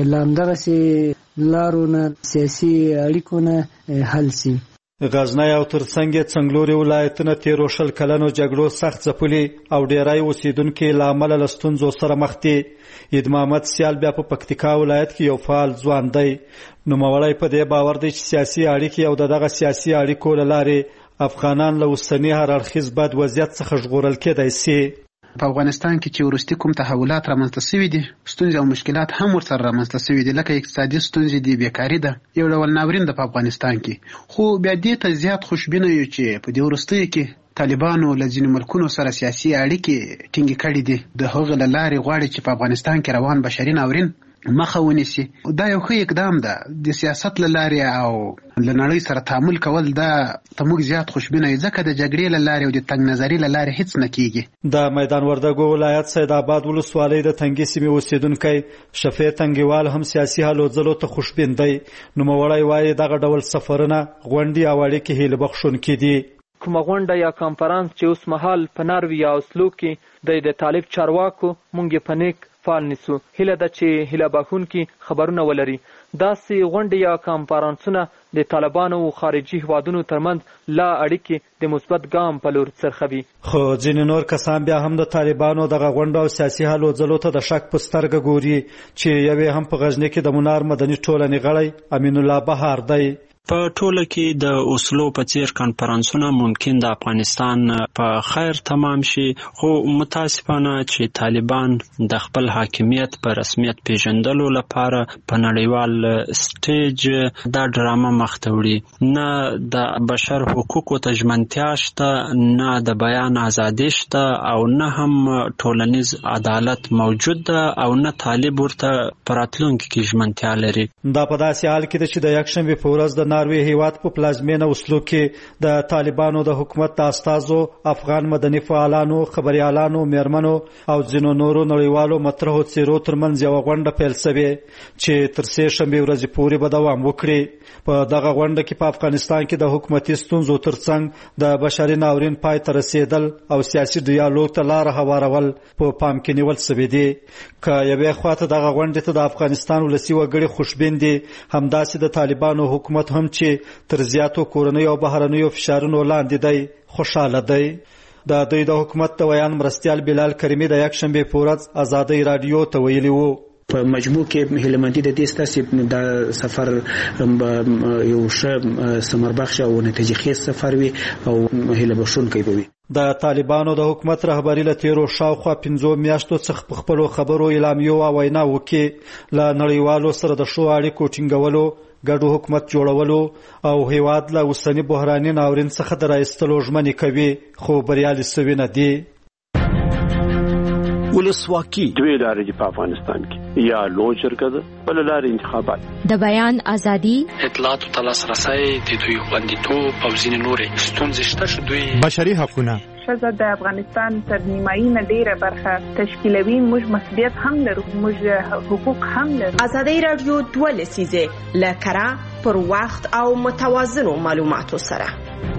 لامدغه لارو نه سیاسي اړیکو نه حل شي. غزنی او ترڅنګ څنګلوري ولایتونه 13 کلنو جګړو سخت ځپلي او ډیری اوسیدونکو له امله له ستونزو سره مخ دي. عید محمد سیال بیا په پکتیکا ولایت کې یو فعال ځوان دی. نوموړی په دې باور دی چې سیاسي اړیکې او دغه سیاسي اړیکو له لارې افغانان له اوسني هر اړخیز بد وضعیت څخه ژغورل کېدای شي. په افغانستان کې چې وروستي کوم تحولات رامنځته شوي دي، ستونزې او مشکلات هم ورسره رامنځته شوي دي، لکه اقتصادي ستونزې دي، بیکاري ده، یو ډول ناورین ده په افغانستان کې. خو بیا دې ته زیات خوشبینه یو چې په دې وروستیو کې طالبانو له ځینو ملکونو سره سیاسي اړیکې ټینګې کړي دي. د هغې له لارې غواړي چې په افغانستان کې روان بشري ناورین مخه ونیسي. دا یو ښه اقدام ده. د سیاست له لارې او له نړۍ سره تعامل کول دا ته موږ زیات خوشبینه یو، ځکه د جګړې له لارې او د تنګ نظري له لارې هیڅ نه کیږي. د میدان وردګو ولایت سید آباد ولسوالۍ د تنګې سیمې اوسیدونکی شفیع تنګیوال هم سیاسي هلو ځلو ته خوشبین دی. نوموړی وایي دغه ډول سفرونه، غونډې او اړیکې هیله بخښونکي دي. کومه غونډه یا کانفرانس چې اوس مهال په ناروې یا اوسلو کې د طالب چارواکو مونږ په نیک فعال نیسو. هیله ده چې هیله بخښونکي خبرونه ولري. داسې غونډې یا کانفرانسونه د طالبانو او خارجي هیوادونو ترمنځ لا اړیکې د مثبت ګام په لور څرخوي. خو ځینې نور کسان بیا هم د طالبانو دغه غونډو او سیاسي هلو ځلو ته د شک په سترګه ګوري چې یوې هم په غزني کې د منار مدني ټولنې غړی امین الله بهار دی. په ټوله کې د اوسلو په څیر کانفرنسونه ممکن د افغانستان په خیر تمام شي، خو متاسفانه چې طالبان د خپل حاکمیت په رسمیت پیژندلو لپاره په نړیوال سټیج دا ډرامه مخته وړي. نه د بشر حقوقو ته ژمنتیا شته، نه د بیان ازادي شته، او نه هم ټولنیز عدالت موجود ده، او نه طالب ورته په راتلونکي کې ژمنتیا لري. دا په داسې حال کې ده چې د یکشنبې په ورځ د ناروې هیواد په پلازمینه اوسلو کې د طالبانو د حکومت د استازو، افغان مدني فعالانو، خبريالانو، میرمنو او ځینو نورو نړیوالو مطرحو څیرو ترمنځ یوه غونډه پیل شوې چې تر سې شنبې ورځې پورې به دوام وکړي. په دغه غونډه کې په افغانستان کې د حکومتي ستونزو ترڅنګ د بشري ناورین پای ته رسیدل او سیاسي ډیالوګ ته لاره هوارول په پام کې نیول شوي دي. که یوې خواته دغه غونډې ته د افغانستان ولسي وګړي خوشبین دي، همداسې د طالبانو حکومت هم چې تر زیاتو کورنیو او بهرنیو فشارونو لاندې دی خوشاله دی. د دوی د حکومت د ویان مرستیال بلال کریمي د یکشنبې په ورځ ازادۍ راډیو ته ویلي وو په مجموع کې هیلهمندي د دې ستاسو د سفر یو ښه ثمربخش او نتیجه خیز سفر وي او هیله بښونکی به وي. د طالبانو د حکومت رهبری له تیرو شاوخوا 15 میاشتو څخه په خپلو خبرو اعلامیو او ویناوو کې له نړیوالو سره د ښو اړیکو ټینګولو، ګډو حکومت جوړولو او هیواد له اوسني بحراني ناورین څخه د راایستلو ژمنې کوي، خو بریالي سوي نه دي. ولسواکي دوی لارې دي په افغانستان کې، یا لوی جرګه ده بل لارې انتخابات. د بیان ازادي، اطلاعاتو ته لاسرسی، د دوی خوندیتوب او ځینې نورې ستونزې شته چې دوی بشري حقونه ښځه د افغانستان تر نیمایي نه ډیره برخه تشکیلوي. موږ مسؤلیت هم لرو، موږ حقوق هم لرو. ازادۍ راډیو 2 لسیزه له کره پر وخت او متوازنو معلوماتو سره.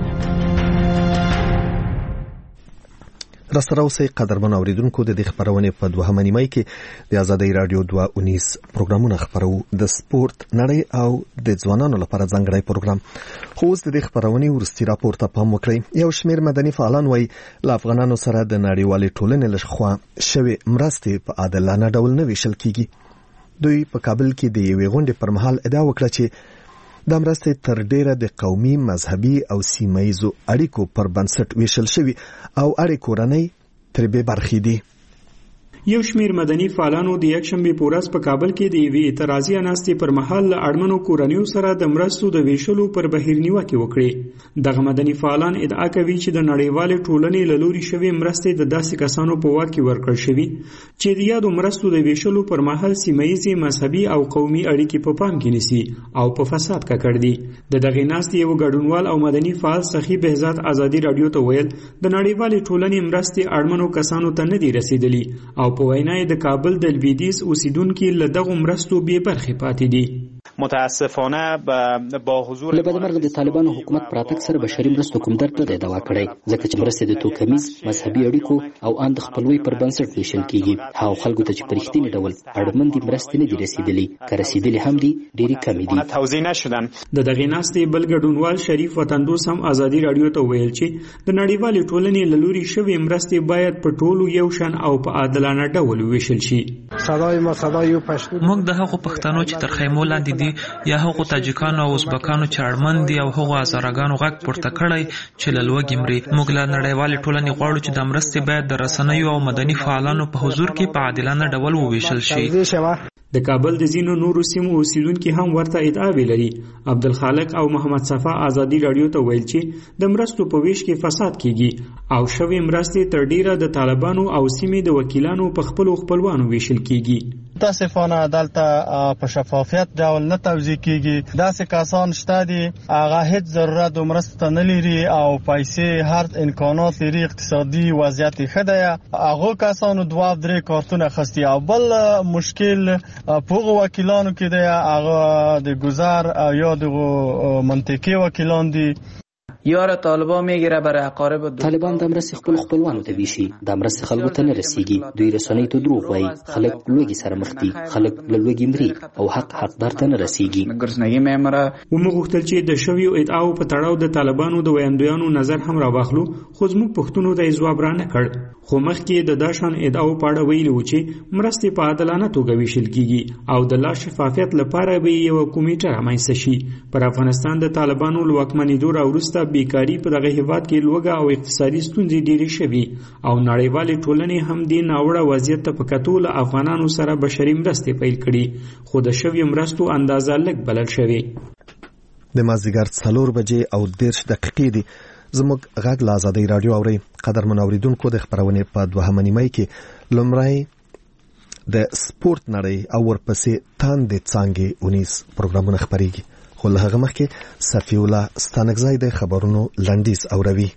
راسره اوسئ قدرمن اوریدونکو، د دې خبرونې په دوهمه نیمه کې د ازادۍ راډیو 2 پروګرامونه خبرو، د سپورت، نړۍ او د ځوانانو لپاره ځانګړی پروګرام. خو اوس د دې خبرونې ورستي راپور ته پام وکړئ. یو شمېر مدني فعالان وایي له افغانانو سره د نړیوالې ټولنې لخوا شوې مرستې په عادلانه ډول نه ویشل کیږي. دوی په کابل کې د یوې غونډې پر مهال ادعا وکړه چې د مرستې تر ډیره د قومي، مذهبي او سیمه‌ییزو اړیکو پر بنسټ ویشل شوي او اړې کورنۍ ترې بې برخې دي. یو شمیر مدني فعالانو د یکشنبې په ورځ په کابل کې د یوې اعتراضي ناستې پر مهال له اړمنو کورنیو سره د مرستو د ویشلو پر بهیر نیوکې وکړې. دغه مدني فعالان ادعا کوي چې د نړیوالې ټولنې له لوري شوې مرستې د داسې کسانو په واک کې ورکړل شوي چې د یادو مرستو د ویشلو پر مهال سیمه‌ییزې، مذهبي او قومي اړیکې په پام کې نیسي او په فساد ککړ دي. د دغې ناستې یو ګډونوال او مدني فعال سخي بهزاد ازادي راډیو ته ویل د نړیوالې ټولنې مرستې اړمنو کسانو ته نه دي رسیدلي او په وینای د کابل د لویدیځ اوسیدونکو له دغه مرستو بې برخې پاتې دي. متاسفانه با حضور له بدمرغه د طالبانو حکومت پراتک سره بشري مرستو کوم درته د دوا کړی، ځکه چې مرستې د توکمیز، مذهبي اړیکو او اند خپلوي پر بنسټ ویشل کیږي. هغه خلکو ته چې په رښتیني ډول اړمن دي مرستې نه دي رسیدلي، که رسیدلي هم دي ډېرې کمې دي. توزیع نشدن. د دغې ناستې بل ګډونوال شریف وطندوس هم ازادي راډیو ته ویل چې د نړیوالې ټولنې له لوري شوې مرستې باید په ټولو یو شان او په عادلانه ډول ویشل شي. موږ د هغو پښتنو چې تر خیمو لاندې دي یا هغو تاجکانو او ازبکانو چې اړمن دي او هغو هزارګانو غږ پورته کړی چې له لوږې مري. موږ له نړیوالې ټولنې غواړو چې د مرستې باید د رسنیو او مدني فعالانو په حضور کې په عادلانه ډول وویشل شي. د کابل د ځینو نورو سیمو اوسیدونکي هم ورته ادعاوې لري. عبدالخالق او محمد صفا ازادي راډیو ته ویل چې د مرستو په ویش کې فساد کیږي او شوې مرستې تر ډیره د طالبانو او سیمې د وکیلانو په خپلو خپلوانو ویشل کیږي. متاسفانه دلته په شفافیت ډول نه توزیع کیږي. داسې کسان شته دي هغه هیڅ ضرورت د مرستو ته نه لري او پیسې هر امکانات لري، اقتصادي وضعیت ښه دی. هغه کسانو 2-3 کارتونه خستی. او بل مشکل پوغو وکیلانو کې دی هغه د گذر یا د منطقي وکیلان دي. یار طالبان میگیره برای اقارب طالبان د مرستې خپل خپلوانو ته ویشي، دا مرستې خلکو ته نه رسیږي. دوی رسنۍ ته دروغ وایي، خلک لوږې سره مخ دي، خلک له لوږې مري او حقدار ته نه رسیږي. وموږ غوښتل چې د شویو ادعاو په تړاو د طالبانو د ویاندویانو نظر هم راواخلو، خو زموږ پوښتنو ته یې ځواب را نه کړ. خو مخکې د دا شان ادعاو په اړه ویلي و چې مرستې په عادلانه توګه ویشل کیږي او د لا شفافیت لپاره به یوه کمیټه رامنځته شي. پر افغانستان د طالبانو له واکمنېدو راوروسته بیکاري په دغه هیواد کې لوږه او اقتصادي ستونزې ډېرې شوي او نړیوالې ټولنې هم دې ناوړه وضعیت ته په کتو له افغانانو سره بشري مرستې پیل کړي، خو د شویو مرستو اندازه لږ بلل شوې. د مازدیګر 4 بجې او 10 دقیقې دي. زموږ غږ له آزادۍ راډیو اورئ. قدرمن اوریدونکو، د خپرونې په 2 نیمه کې لومړی د سپورت نړۍ او ورپسې تاندې څانګې اونیز پروګرامونه خپرېږي، خو له هغه مخکې صفی الله ستانکزی د خبرونو لنډیز اوروي.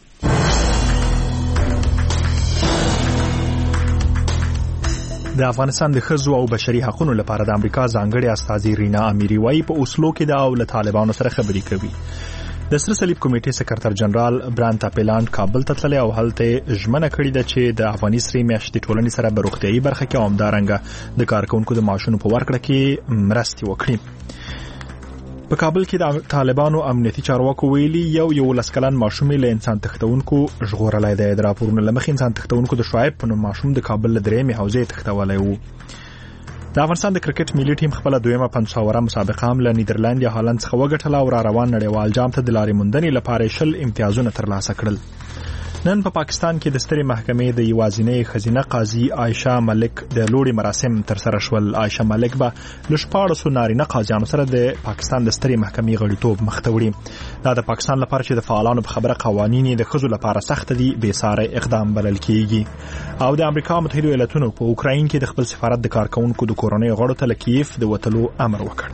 د افغانستان د ښځو او بشري حقوقو لپاره د امریکا ځانګړې استازي رینا امیری وايي په اوسلو کې د اول طالبانو سره خبرې کوي. د سره صلیب کمیټې سکرټر جنرال برانت اپلانډ کابل ته تللی او هلته ژمنه کړې ده چې د افغاني سرې میاشتې ټولنې سره په روغتیايي برخه کې همدارنګه د کارکونکو د معاشونو په ورکړه کې مرستې وکړي. په کابل کې د طالبانو امنیتي چارواکو ویلي یو لسکلن ماشوم له انسان تختونکو ژغورلای دی. د راپورونو لمخې انسان تختونکو د شعیب په نوم ماشوم د کابل له درېمې حوزې تختولی وو. د افغانستان د کرکټ ملي ټیم خپل دویمه 500 مسابقه هم له نیدرلند یا هالند څخه وګټله او را روان نړیوال جام ته د لارې موندنې لپاره 20 امتیازونه ترلاسه کړل. نن په پاکستان کې د سترې محکمې د یوازینۍ ښځینه قاضي عایشه ملک د لوړې مراسم ترسره شول. عایشه ملک به له 14 نارینه قاضیانو سره د پاکستان د سترې محکمې غړیتوب مخ ته وړي. دا د پاکستان لپاره چې د فعالانو په خبره قوانین د ښځو لپاره سخت دي بې ساري اقدام بلل کیږي. او د امریکا متحده ایالاتونو په اوکراین کې د خپل سفارت د کارکونکو د کورنۍ غړو ته له کیف د وتلو امر وکړ.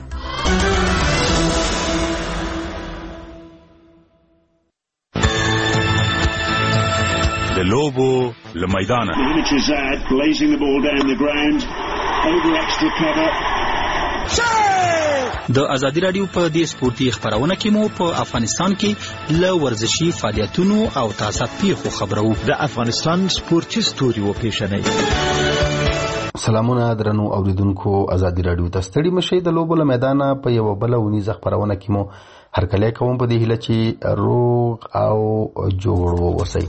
د لوبو له میدانه د ازادي رادیو په دې سپورتي خبرونه کې مو په افغانستان کې له ورزشي فعالیتونو او تازه پیښو خبرو. د افغانستان سپورتي ستوري و پیښنې. سلامونه درنو اوریدونکو، ازادي رادیو ته ستړي مشئ. د لوبو له میدانه په یو بل ونیزه خبرونه کې مو هرکلی کوم په دې هیله چې روغ او جوړ اوسئ.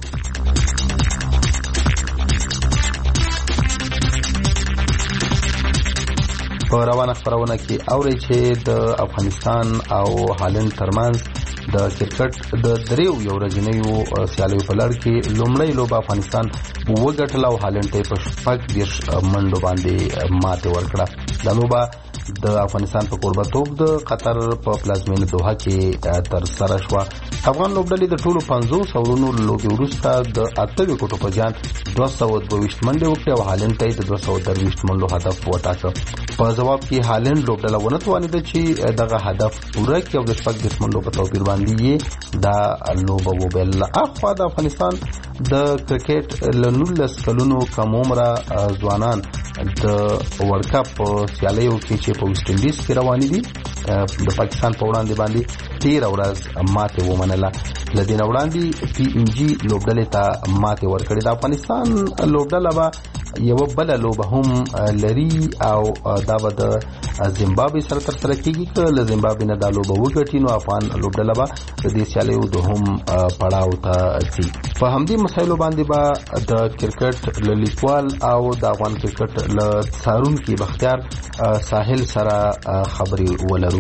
په روانه خبرونه کې اورئ چې د افغانستان او هالند ترمنځ د کرکټ د دریو یو ورځنیو سیالیو په لړ کې لومړی لوبه افغانستان وګټله او هالند ته په 14 منډو باندې ماته ورکړه. دا لوبه د افغانستان په کوربتوب د قطر په پلازمینه دوحه کې تر سره شوه. افغان لوبډلې د ټولو 500 ورونو لوبې وروسته د 8 وکټو په زیان 222 منډې وکړې او هالند ته د 223 منډو هدف وټاکه. په جواب کې هالند لوبډله ونه توانېده چې دغه هدف پوره کړي او د 14 منډو په توپیر باندې دا لوبه وبایله. اخوا د افغانستان د کرکټ له 19 کلونو کم عمره ځوانان د ورلد کپ سیالیو کې چې په ویسټ انډیز کې روانې دي د پاکستان په وړاندې باندې 13 ورځ ماته ومنله. لدین وړاندې پی ام جی لوبډلې ته ماته ورکړې. د افغانستان لوبډله به یو بل لوبه هم لري او دا به د زیمبابوې سره ترسره کیږي. که له زیمبابوې نه دا لوبه وګټي نو افغان لوبډله به د دې سیالیو دوهم پړاو ته ځي. په همدې مسایلو باندې به د کرکټ له لیکوال او د افغان کرکټ له څارونکي بختیار ساحل سره خبرې ولرو.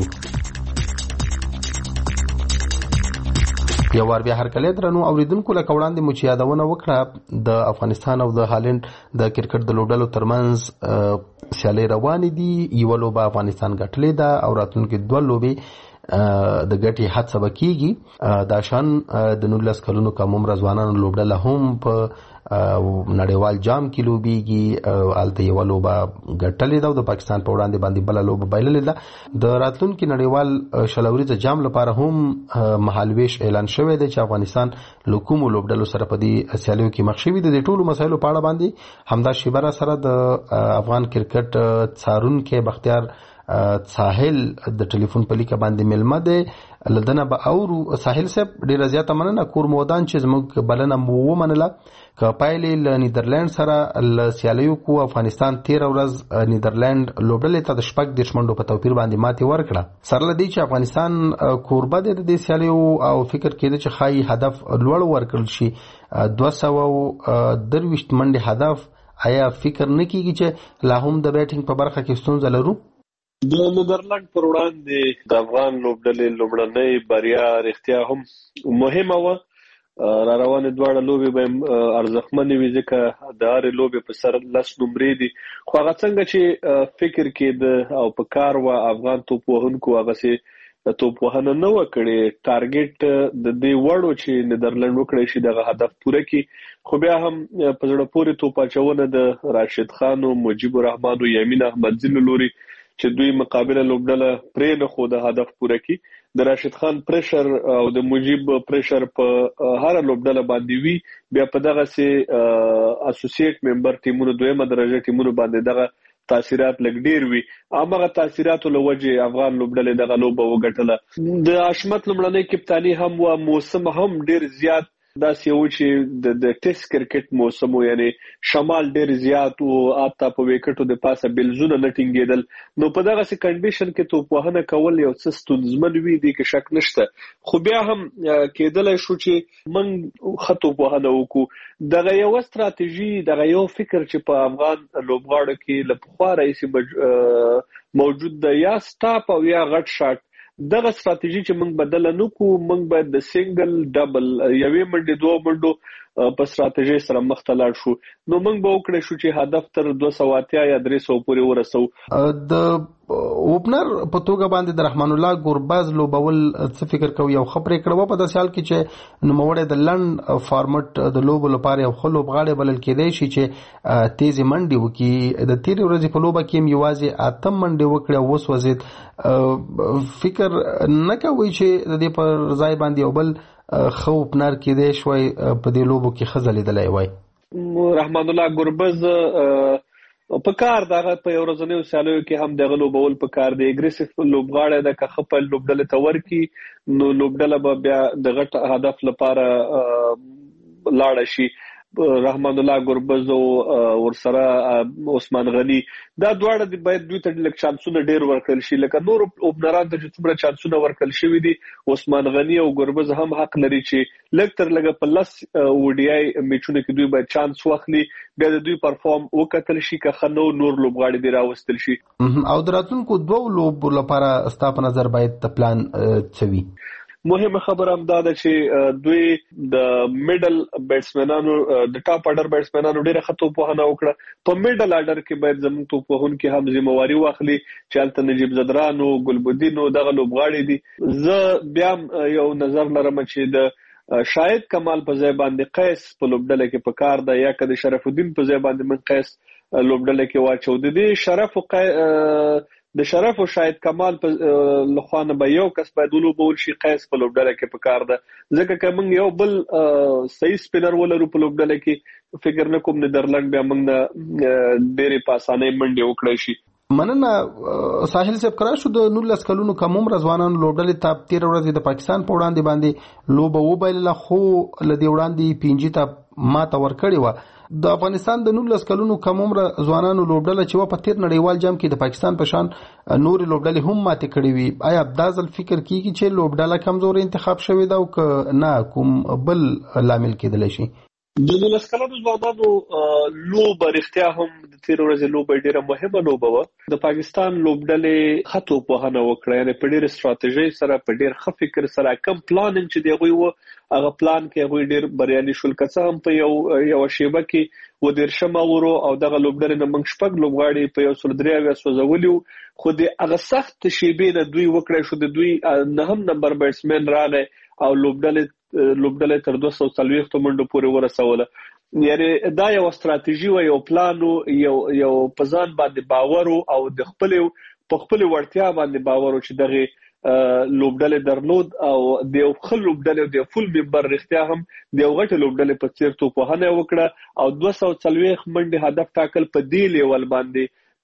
یو وار بیا هرکلی درنو اوریدونکو، لکه وړاندې مو چې یادونه وکړه د افغانستان او د هالند د کرکټ د لوبډلو ترمنځ سیالۍ روانې دي. یوه لوبه افغانستان ګټلې ده او راتلونکي 2 لوبې د ګټې هڅه به کیږي. دا شان د 19 کلونو کم عمره ځوانانو لوبډله هم په نړیوال جام کې لوبېږي. هلته یوه لوبه ګټلې ده او د پاکستان په وړاندې باندې بله لوبه بایللې ده. د راتلونکي نړیوال شلوریزه جام لپاره هم مهالویش اعلان شوی دی چې افغانستان له کومو لوبډلو سره په دې سیالیو کې مخ شوي دي. د ټولو مسایلو په اړه باندې همدا شیبه را سره د افغان کرکټ څارونکی بختیار ساحل د ټلیفون په لیکه باندې ملمه ده لدنه به اورو. ساحل صاحب ډیره زیاته مننه. کور مودان چې زموږ بلنه مو ومنله که پایلې له نیدرلند سره له سیالیو کو افغانستان 13 ورځ نیدرلند لوبډلې ته د 14 منډو په توپیر باندې ماتې ورکړه. سره لدی چې افغانستان کوربه د دې سیالیو او فکر کېده چې خای هدف لوړ ورکړل شي 223 منډې هدف. آیا فکر نه کیږي چې لا هم د بیټینګ په برخه کې ستونزه لرو؟ د نیدرلند پر وړاندې د افغان لوبډلې لومړنۍ بریا رښتیا هم مهمه وه. را روانې دواړه لوبې به ارزښتمنې وي ځکه د هرې لوبې په سر 10 نمرې دي. خو هغه څنګه چې فکر کېده او په کار وه افغان توپ وهونکو هغسې توپ وهنه نه وه کړې. ټارګېټ د دې وړو چې نیدرلند وکړی شي دغه هدف پوره کړي. خو بیا هم په زړه پورې توپ اچونه د راشد خان او مجیب الرحمن او یمین احمدزي له لوري چې دوی مقابله لوبډله پرې نه خو د هدف پوره کړي. د راشد خان پریشر او د مجیب پریشر په هر لوبډله باندې وی. بیا په دغه سي اسوسییټ ممبر ټیمونو دویمه درجه ټیمونو باندې دغه تاثیرات لګ ډیر وی. هغه تاثیراتو له وجه افغان لوبډلې دغه لوبه وګټله. د اشمت لومړنۍ کپتانی هم و موسم هم ډیر زیات داسې و چې د ټیسټ کرکټ موسم یعنی شمال ډیر زیات او اته په وکټو د پاسه بلزونه نه ټینګېدل. نو په دغه سي کنډیشن کې توپ وهنه کول یو څه ستونزمن وي دي کې شک نشته. خو بیا هم کېدلای شو چې من خطو وهنه وکړو. دغه یو ستراتیژي دغه یو فکر چې په افغان لوبغاړو کې لپخوا رئیس موجود ده یا سټاپ او یا غټ شاټ. دغه ستراتیژي چې موږ بدل نه کوو موږ باید د سنگل ډبل یوې منډې دوه منډو په ستراتیژي سره مخ ته لاړ شو. نو موږ به وکړی شو چې هدف تر 280 یا 300 پورې ورسو. د اوپنر په توګه باندې د رحمان الله ګورباز لوبول څه فکر کوي یو خبرې کړو په داسې حال کې چې نوموړی د لند فارمټ د لوبو لپاره یو ښه لوبغاړی بلل کېدی شي چې تیزې منډې وکړي. د تیرې ورځې په لوبه کې هم یوازې 8 منډې وکړې او وسوځېد. فکر نه کوي چې د دې پر ځای باندې یو بل ښه اوپنر کېدی شوی په دې لوبو کې ښه ځلېدلی وای؟ رحمان الله ګوربز په کار دغه په یو ورځنیو سیالیو کې هم دغه لوبول په کار دی. اګریسیو لوبغاړی د که خپل لوبډلې ته ورکي نو لوبډله به بیا د غټ هدف لپاره لاړه شي. رحمان الله ګوربز او ورسره عثمان غنی دا دواړه باید دوی ته لږ چانسونه ډیر ورکړل شي لکه نور اوپنران ته چې څومره چانسونه ورکړل شوي دي. عثمان غنی او ګوربز هم حق لري چې لږ تر لږه په 10 وډیای میچونو کې دوی باید چانس واخلي بیا د دوی پرفارم وکتل شي که خنو نور لوبغاړي دی راوستل شي. او دراتونکو دوه لوب لپاره ستا په نظر باید د پلان څوي؟ مهمه خبره هم دا ده چې دوی د میډل بیټسمنانو د ټاپ اډر بیټسمنانو ډیره خطو په هنه وکړه. په میډل اډر کې باید زموږ توپ وهونکي هم ذمہواری واخلي چې الته نجیب زدرانو ګلبدینو دغه لوبغاړي دي. زه بیا یو نظر لرم چې د شاید کمال په ځای باندې قیس په لوبډله کې په کار ده یا که د شرف الدین په ځای باندې من قیس لوبډله کې واچو. د دې شرف د شرف او شاید کمال په لخوانه به یو کس باید ولوبول شي قیس په لوبډله کې په کار ده ځکه که موږ یو بل صحیح سپینر ولرو په لوبډله کې فکر نه کوم نیدرلند بیا موږ نه ډېرې په اسانۍ منډې وکړی شي. مننه ساحل صاحب. کرا شو د 19 کلونو کم عمر ځوانانو لوبډلې ته 13 ورځې د پاکستان په وړاندې باندې لوبه وبایله خو لدې وړاندې پینځي ته ماته ورکړې وه. د افغانستان د 19 کلونو کم عمر ځوانانو لوبډله چې په تیر نړیوال جام کې د پاکستان په شان نور لوبډلې هم ماته کړې وي. آیا دا ځل فکر کیږي چې لوبډله کمزور انتخاب شوی دا او که نه کوم بل لامل کېدلی شي؟ د 19 کلونو ځوانانو لوبه رښتیا هم د تیر ورځې لوبه ډیره مهمه لوبه وه. د پاکستان لوبډلې خطو په هنه وکړه یعنې په ډیر استراتیژي سره په ډیر ښه فکر سره کم پلانینګ چې دی هغوی و هغه پلان کې هغوی ډیر بریالي شول. که څه هم په یو شیبه کې 13 اورو او دغه لوبډلې نه موږ 6 لوبغاړي په 103 سوځولي خو د هغه سخت شیبې نه دوی وکړی شو. د دوی 9 نمبر بیټسمن راغی او لوبډلې تر 240 منډو پورې ورسوله. یعنی دا یو استراتیژي و یو پلان یو په ځان باندې باور او د خپل وړتیا باندې باور چې دغه لوبډلې درلود او د یو خل لوبډلې د فول ممبر رښتیا هم د یو غټ لوبډلې په څیر توپ وهنه وکړه او 240 منډې هدف ټاکل په دی لیول باندې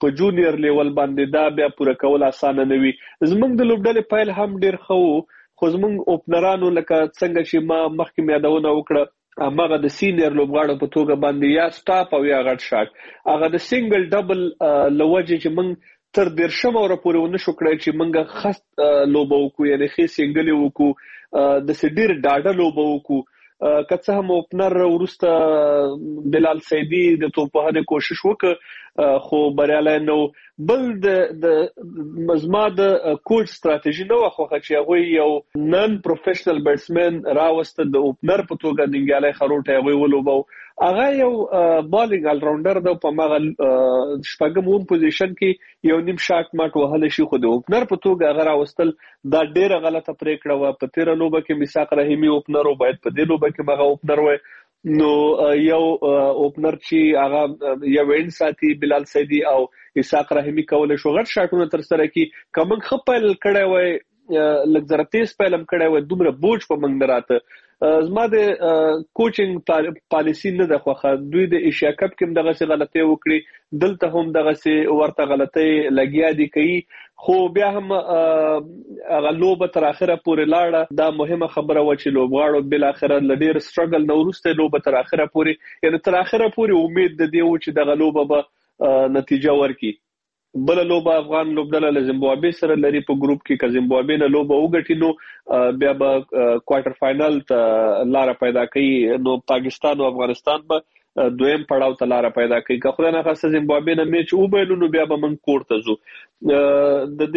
په جونیئر لیول باندې دا بیا پوره کول اسانه نه وي. زمونږ د لوبډلې پیل هم ډیر ښه خو زمونږ اوپنرانو لکه څنګه چې ما مخکې یادونه وکړه هغه د سینیئر لوبغاړو په توګه باندې یا سټاپ او یا غټ شاټ هغه د سنگل ډبل لوجه چې موږ تر 13 اوره پورې ونه شو کړی چې موږ خاص لوبه وکړو یعنی خې سنگل وکړو د سډیر ډاډه لوبه وکړو کڅه هم اوپنر ورسته بلال سیدی د توپهنه کوشش وکړ خو بریالی نو. بل د مزما د کوچ ستراتیژي نو خو چې هغه یو نن پروفیشنل بیټسمن راوسته د اوپنر په توګه ننګاله خروټه هغه ولوبو هغه یو بالینګ ال راونډر د په مغه شپږم پوزیشن کې یو نیم شاټ ماټ وهل شي خو د اوپنر په توګه هغه راوستل دا ډیره غلطه پریکړه و. په تیر لوبه کې میثاق رحیمی اوپنر او باید په دې لوبه کې مغه اوپنر و نو یو اوپنر چې هغه یو وین ساتي بلال سیدی او میثاق رحیمی کول شو غټ شاټونه تر سره کی کوم خپل کړه وای لګزرتیس پهلم کړه وای دومره بوج په منګ راته زما د کوچینګ پالیسی نه د خوخه دوی د ایشیا کپ کې دغه څه غلطي وکړي دلته هم دغه څه ورته غلطي لګیا دي کوي خو بیا هم غلوبه تر اخره پورې لاړه. دا مهمه خبره و چې لوبغاړو بل اخره لډیر سټرګل نو ورسته لوبه تر اخره پورې یعنی تر اخره پورې امید د دی و چې د غلوبه به نتیجه ورکړي. بل لوبه افغان لوبډله له زیمبابوې سره لري په ګروپ کې که زیمبابوې نه لوبه وګټي نو بیا به کوارټر فائنل ته لار پیدا کوي نو پاکستان او افغانستان به دویم پړاو ته لار پیدا کوي. که خدای نه خاصه زیمبابوې نه میچ وبایلو نو بیا به من کور ته ځو. د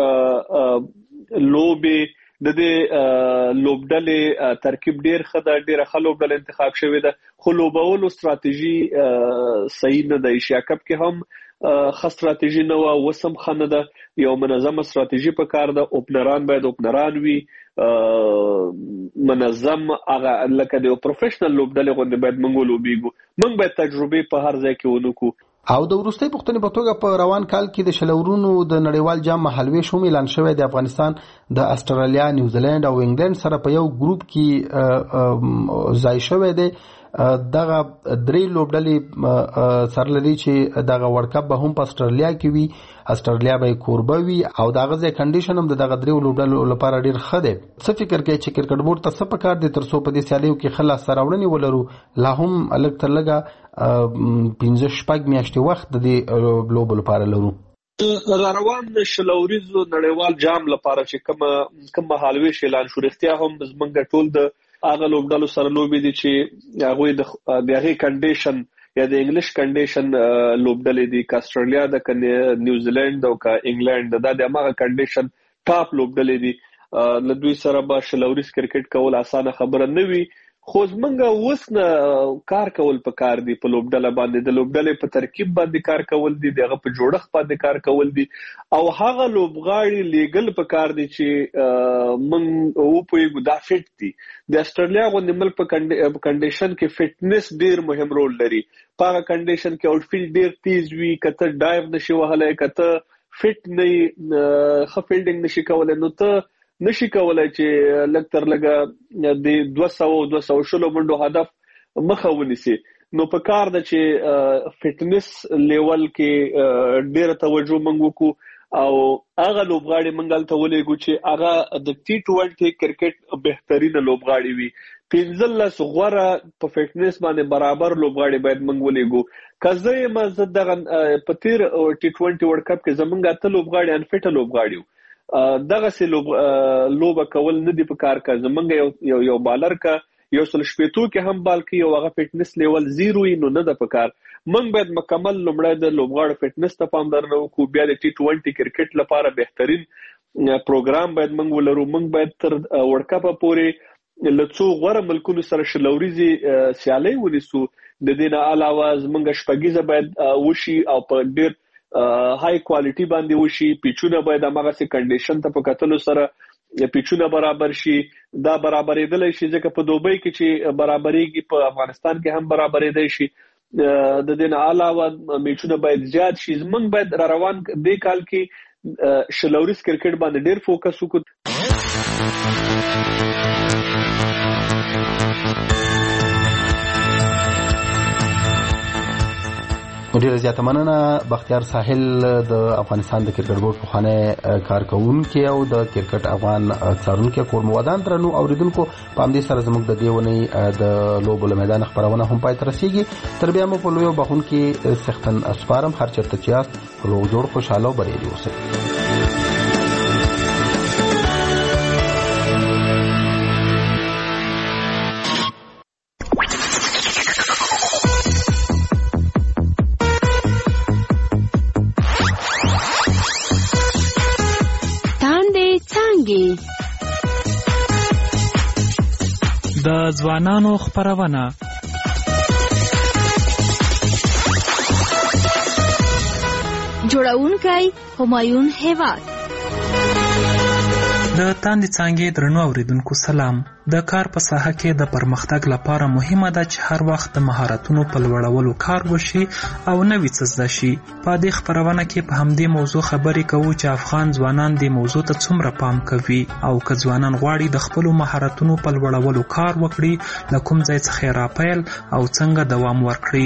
دې لوبې د دې لوبډلې ترکیب ډیر ښه ده ډیره ښه لوبډله انتخاب شوې ده خو لوبولو ستراتیژي صحیح نه ده. ایشیا کپ کې هم ښه ستراتیژي نه وه وسم ښه نه ده یو منظمه ستراتیژي په کار ده. اوپنران باید اوپنران وي منظم هغه لکه د پروفیشنل لوبډلې غوندې باید موږ ولوبېږو موږ باید تجربې په هر ځای کې ونکړو. او د وروستۍ پوښتنې په توګه په روان کال کې د شلورونو د نړیوال جام مهالویش هم اعلان شوی د افغانستان د استرالیا نیوزیلند او انګلند سره په یو ګروپ کې ځای شوی دی. دغه درې لوبډلې سره لري چې دغه ورلد کپ به هم په استرالیا کې وي استرالیا به کوربه وي او دغه ځای کنډیشن هم دغه درې لوبډلو لپاره ډیر ښه دی. څه فکر کوي چې کرکټ بورډ ته څه پکار دي تر څو په دې سیالیو کې خلاص سراوړنې ولرو لا هم الګ تر لګه 15 میاشتې وخت د دې لوبو لپاره لرو. روان شلوریزو نړیوال جام لپاره چې کوم مهالویش اعلان شو رښتیا هم زمونږ ټول د هغه لوبډلو سره لوبې دي چې هغوی د هغې کنډیشن یا د انګلیش کنډیشن لوبډلې دي که استرالیا ده که نیوزیلند او که انګلند دا د هماغه کنډیشن ټاپ لوبډلې دي له دوی سره به شلوریز کرکټ کول اسانه خبره نه وي خو زمونږ اوس نه کار کول په کار دي په لوبډله باندې د لوبډلې په ترکیب باندې کار کول دي دغه په جوړښت باندې کار کول دي او هغه لوبغاړي لیګل په کار دي چې من او په دا فټ دي. د استرالیا غوندې ملک په کنډیشن کې فټنس ډیر مهم رول لري. په هغه کنډیشن کې آوټفیلډ ډیر تیز وي کته ډایو نشي وهلای کته فټ نه ښه فیلډینګ نشي کولای نو ته نشي کولای چې لږ تر لږه د 200 شلو منډو هدف مخه ونیسي. نو په کار ده چې فټنس لیول کې ډیره توجه موږ وکړو او هغه لوبغاړي موږ ته ولېږو چې هغه د T20 کرکټ بهترینه لوبغاړي وي. 15 غوره په فټنس باندې برابر لوبغاړي باید موږ ولېږو. کزه یې زه دغه په تیر T20 ورلد کپ کې زمونږ ته لوبغاړي انفټ لوبغاړي دغه سه لوبه کول نه دی په کار کا زمونږ یو بالر کا یو سل شپېتو کې هم بال کې یو هغه فټنس لیول 0 نو نه د په کار موږ باید مکمل لومړی د لوبغاړو فټنس ته پاملرنه وکړو بیا د T20 کرکټ لپاره بهترین پروګرام باید موږ ولرو. موږ باید تر ورلد کپ پورې لڅو غوره ملکونو سره شلوریزي سیالي ونیسو. د دې نه علاوه زمونږ شپږیزه باید وشي او په ډیر های کوالټي باندې وشي. پیچونه باید هغه سي کنډیشن ته په کتلو سره پیچونه برابر شي. دا برابرېدل شي ځکه په دوبۍ کې چې برابرېږي په افغانستان کې هم برابرېدل شي. د دې نه علاوه میچونه باید زیات شي. زمونږ باید را روان دې کال کې شلوریز کرکټ باندې ډېر فوکس وکړو. ډیره زیاته مننه بختیار ساحل د افغانستان د کرکټ بورډ پخوانی کارکونکي او د کرکټ افغان څارونکي کور موادان درنو اوریدونکو په همدې سره زموږ د دیونی د لوبو له میدان خبرونه هم پای ته رسیږي تر بیا مو په لویو بخونکي سختن اسپارم هر چرته چې یاست روغ جوړ خوشاله او بریالي اوسئ. د ځوانانو خپرونه جوړونکی همایون هیواد د تاندې څانګې درنو اوریدونکو سلام. د کار په ساحه کې د پرمختګ لپاره مهمه ده چې هر وخت د مهارتونو په لوړولو کار وشي او نوي څه زده شي. په دې خپرونه کې په همدې موضوع خبرې کوو چې افغان ځوانان دې موضوع ته څومره پام کوي او که ځوانان غواړي د خپلو مهارتونو په لوړولو کار وکړي له کوم ځای څخه یې راپیل او څنګه دوام ورکړي.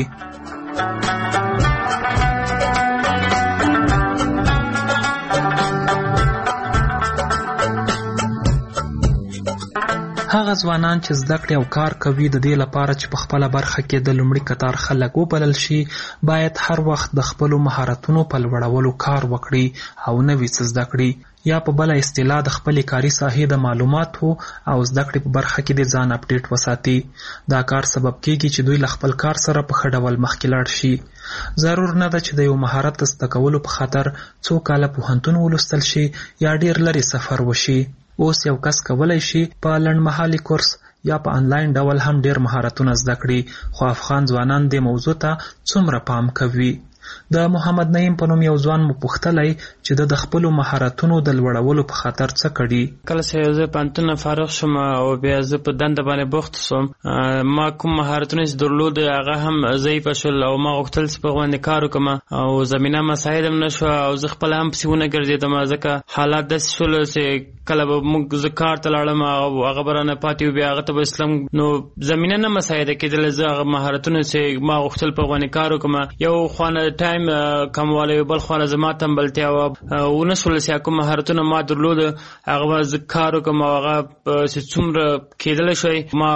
هغه ځوانان چې زده کړې او کار کوي د دې لپاره چې په خپله برخه کې د لومړي کتار خلک وبلل شي باید هر وخت د خپلو مهارتونو په لوړولو کار وکړي او نوي څه زده کړي یا په بله اصطلاح د خپلې کاري ساحې د معلوماتو او زده کړې په برخه کې د ځان اپډیټ وساتي. دا کار سبب کیږي چې دوی له خپل کار سره په ښه ډول مخکې لاړ شي. ضرور نه ده چې د یو مهارت د زده کولو په خاطر څو کاله پوهنتون ولوستل شي یا ډیر لرې سفر وشي. اوس یو کس کولی شي په لنډمهالي کورس یا په انلاین ډول هم ډیر مهارتونه زده کړي، خو افغان ځوانان دې موضوع ته څومره پام کوي؟ د محمد نعیم په نوم یو ځوان مو پوښتلی چې د خپلو مهارتونو د لوړولو په خاطر څه کړي. کله چې زه پوهنتون نه فارغ شوم او بیا زه په دنده باندې بوخت شوم، ما کوم مهارتونه چې درلود هغه هم ضعیفه شول او ما غوښتل چې په هغو باندې کار وکړم او زمینه مساعد هم نه شوه او زه خپله هم پسې ونه ګرځېدم ځکه حالات داسې شول چې کله به زه کار ته لاړم او هغه به رانه پاتې و بیا هغه ته به اسلام نو زمینه نه مساعده کېدله. زه هغه مهارتونه چې ما غوښتل په هغو باندې کار وکړم یو خوانه ټایم کموالی بل خوانه زما تنبلتیا ونه شوله چې کوم مهارتونه ما درلود هغه به زه کار وکړم او هغه چې څومره کېدلی شوی ما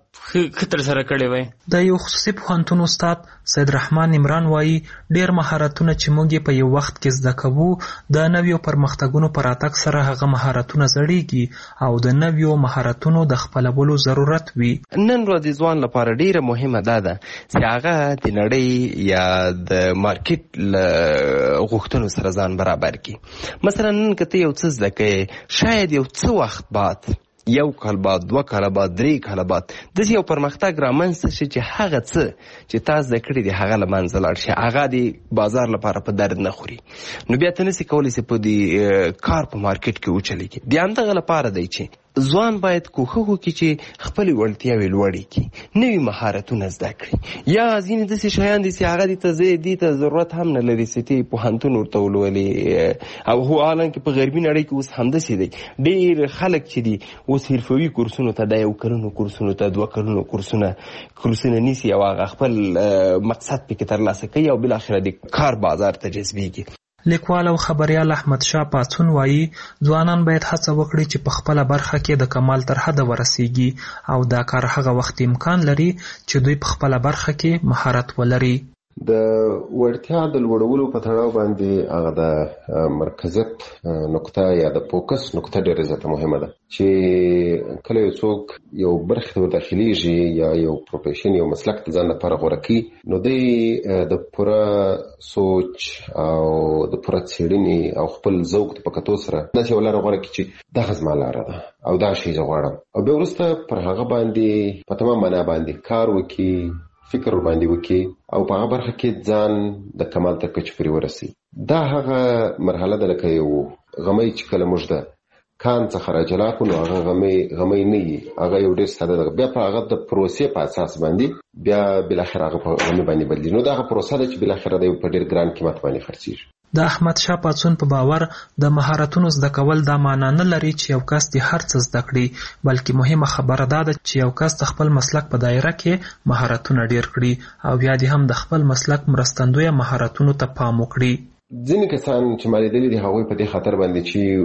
ښه ترسره کړی وای. د یو خصوصي پوهنتون استاد سید رحمان عمران وایي ډېر مهارتونه چې موږ په یو وخت کې زده کوو د نویو پرمختګونو په راتګ سره هغه مهارتونه زړیږي او د نویو مهارتونو د خپلولو ضرورت وي. نن ورځ ځوان لپاره ډېره مهمه ده چې هغه د نړۍ یا د مارکیټ له غوښتنو سره ځان برابر کړي. مثلا نن که ته یو څه زده کوې شاید یو څه وخت بعد یو کال بعد 2 کاله بعد 3 کاله بعد داسې یو پرمختګ رامنځته شي چې هغه څه چې تا زده کړي دي هغه له منځه لاړ شي، هغه د بازار لپاره په درد نه خوري، نو بیا ته نسې کولی چې په دې کار په مارکیټ کې وچلېږي. د همدغه لپاره دی چې ځوان باید کوښښ وکړي چې خپلې وړتیاوې لوړې کړي، نوي مهارتونه زده کړي. یا ځینې داسې شیان دي چې هغه دې ته ضرورت هم نه لري چې ته پوهنتون ورته ولولې او هو حالانکې په غربي نړۍ کې اوس همداسې دی. ډېر خلک چې دي اوس حرفوي کورسونو ته د 1 کلونو کورسونو ته 2 کلونو کورسونه نیسي او هغه خپل مقصد پکې ترلاسه کوي او بالاخره د کار بازار ته جذبېږي. لیکوال او خبریال احمد شاه پاڅون وایي ځوانان باید هڅه وکړي چې په خپله برخه کې د کمال تر حده ورسیږي او دا کار هغه وخت امکان لري چې دوی په خپله برخه کې مهارت ولري. د وړتیا د لوړولو په تړاو باندې هغه د مرکزیت نقطه یا د فوکس نقطه ډېره زیاته مهمه ده چې کله یو څوک یو برخې ته داخليږي یا یو پروفیشن یو مسلک ته ځان لپاره غوره کوي نو د پوره سوچ او د پوره څېړنې او خپل ذوق په کتو سره داسې یو لاره غوره کړي چې دغه زما لاره ده او دا شی زه غواړم او بیا وروسته پر هغه باندې په تمام معنا باندې کار وکړي، فکر باندې وکړي او په هغه برخه کې ځان د کمال تر کچې پورې ورسي. دا هغه مرحله ده لکه یو غمی چې کله موږ د کان څخه راجلا کړو نو هغه غمی نه وي، هغه یو ډېر ساده ده. بیا په هغه د پروسې په اساس باندې بیا بالاخره هغه په غمی باندې بدلي، نو دا هغه پروسه ده چې بالاخره د په ډېر ګران قیمت باندې خرڅېږي. د احمد شاه پاڅون په باور د مهارتونو زده کول دا معنا نه لري چې یو کس د هر څه زده کړي، بلکې مهمه خبره دا ده چې یو کس د خپل مسلک په دایره کې مهارتونه ډیر کړي او بیا دې هم د خپل مسلک مرستندوی مهارتونو ته پام وکړي. ځینې کسان چې مالیدلي دي هغوی په دې خاطر باندې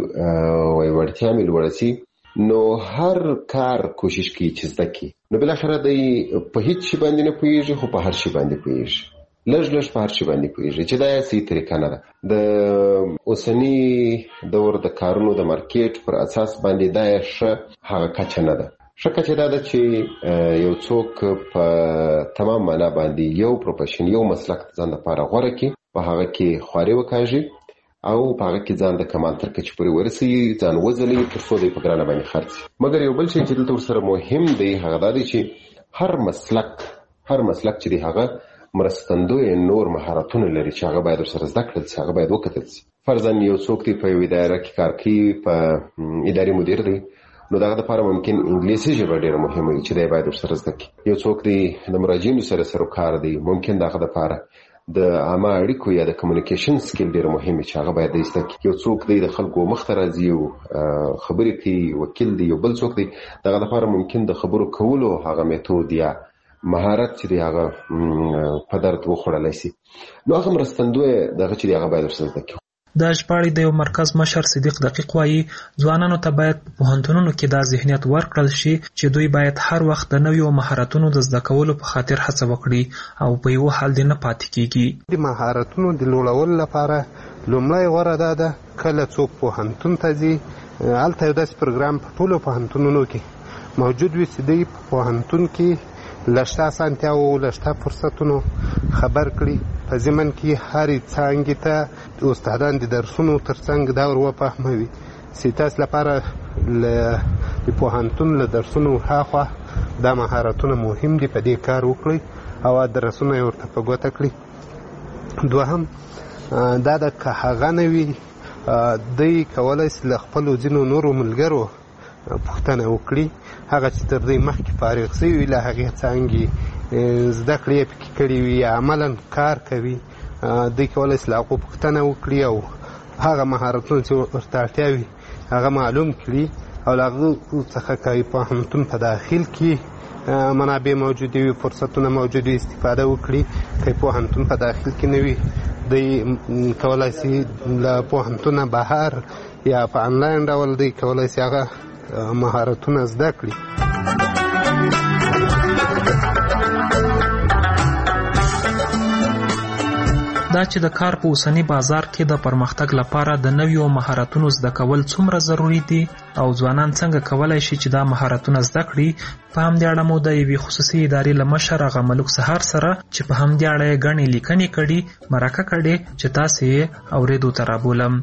چې وایي وړتیا مې لوړه سي، نو هر کار کوشش کوي چې زده کړي، نو بالاخره دی په هیڅ شي باندې نه پوهېږي خو په هر شي باندې پوهېږي، لږ په هر شي باندې پوهېږي چې دا یې صحیح طریقه نه ده. د اوسني دور د کارونو د مارکیټ پر اساس باندې دا یې ښه هغه کچه نه ده. ښه کچه دا ده چې یو څوک په تمام معنا باندې یو پروفیشن یو مسلک ځان لپاره غوره کړي، په هغه کې خواري وکاږي او په هغه کې ځان د کمال تر کچې پورې ورسوي، ځان وځلوي تر څو دی په ګرانه باندې خرڅ. مګر یو بل شی چې دلته ورسره مهم دی هغه دا دی چې هر مسلک چې دی هغه مرستندوی نور مهارتونه لري چې هغه باید ورسره زده کړل شي، هغه باید وکتل شي. فرضاً یو څوک دی په یوه اداره کې کار کوي، په اداري مدیر دی، نو دغه لپاره ممکن انګلیسي ژبه ډېره مهمه وي چې دی باید ورسره زده کړي. یو څوک دی د مراجعینو سره کار دی، ممکن دغه لپاره د عامه اړیکو یا د کمیونیکیشن سکیل ډېر مهم چې هغه باید زده کړي. یو څوک دی د خلکو مخ ته راځي او خبرې کوي، وکیل دی، یو بل څوک دی دغه لپاره ممکن د خبرو کولو هغه میتود یا مهارت چې دی هغه په درد وخوړلی شي، نو هغه مرستندوی دغه چې دی هغه باید ورسره زده کړي. د ژباړې د یو مرکز مشر صدیق دقیق وایي ځوانانو ته باید په پوهنتونونو کې دا ذهنیت ورکړل شي چې دوی باید هر وخت د نویو مهارتونو د زده کولو په خاطر هڅه وکړي او په یو حال دې نه پاتې کیږي. د مهارتونو د لوړولو لپاره لومړی غوره دا ده کله څوک پوهنتون ته ځي، هلته یو داسې پروګرام په ټولو پوهنتونونو کې موجود وي چې دوی په پوهنتون کې لږ اسانتیاو لږ فرصتونو خبر کړي، په ضمن کې هرې څانګې ته استادان د درسونو ترڅنګ دا ور وفهموي چې تاسو لپاره د پوهنتون له درسونو هاخوا دا مهارتونه مهم دي، په دې کار وکړئ او درسونه یې ورته په ګوته کړي. دوهم دا د که هغه نه وي دوی کولی شي له خپلو ځینو نورو ملګرو پوښتنه وکړي، هغه چې تر دې مخکې فارغ شوي وي له هغې څانګې زده کړې یې پکې کړي وي یا عملا کار کوي، دوی کولی شي له هغو پوښتنه وکړي او هغه مهارتونه چې ورته اړتیا وي هغه معلوم کړي او له هغو څخه که پوهنتون په داخل کې منابع موجودې وي، فرصتونه موجود وي، استفاده وکړي. که پوهنتون په داخل کې نه وي دوی کولی شي له پوهنتونه بهر یا په انلاین ډول دوی کولی شي هغه مهارتونه زده کړي. دا چې د کار په اوسنی بازار کې د پرمختګ لپاره د نویو مهارتونو زده کول څومره ضروری دي او ځوانان څنګه کولای شي چې دا مهارتونه زده کړي، په همدې اړه مو د یوې خصوصي ادارې له مشر هغه ملک سهار سره چې په همدې اړه یې ګڼې لیکنې کړي مرکه کړې چې تاسې یې اورېدو ته رابولم.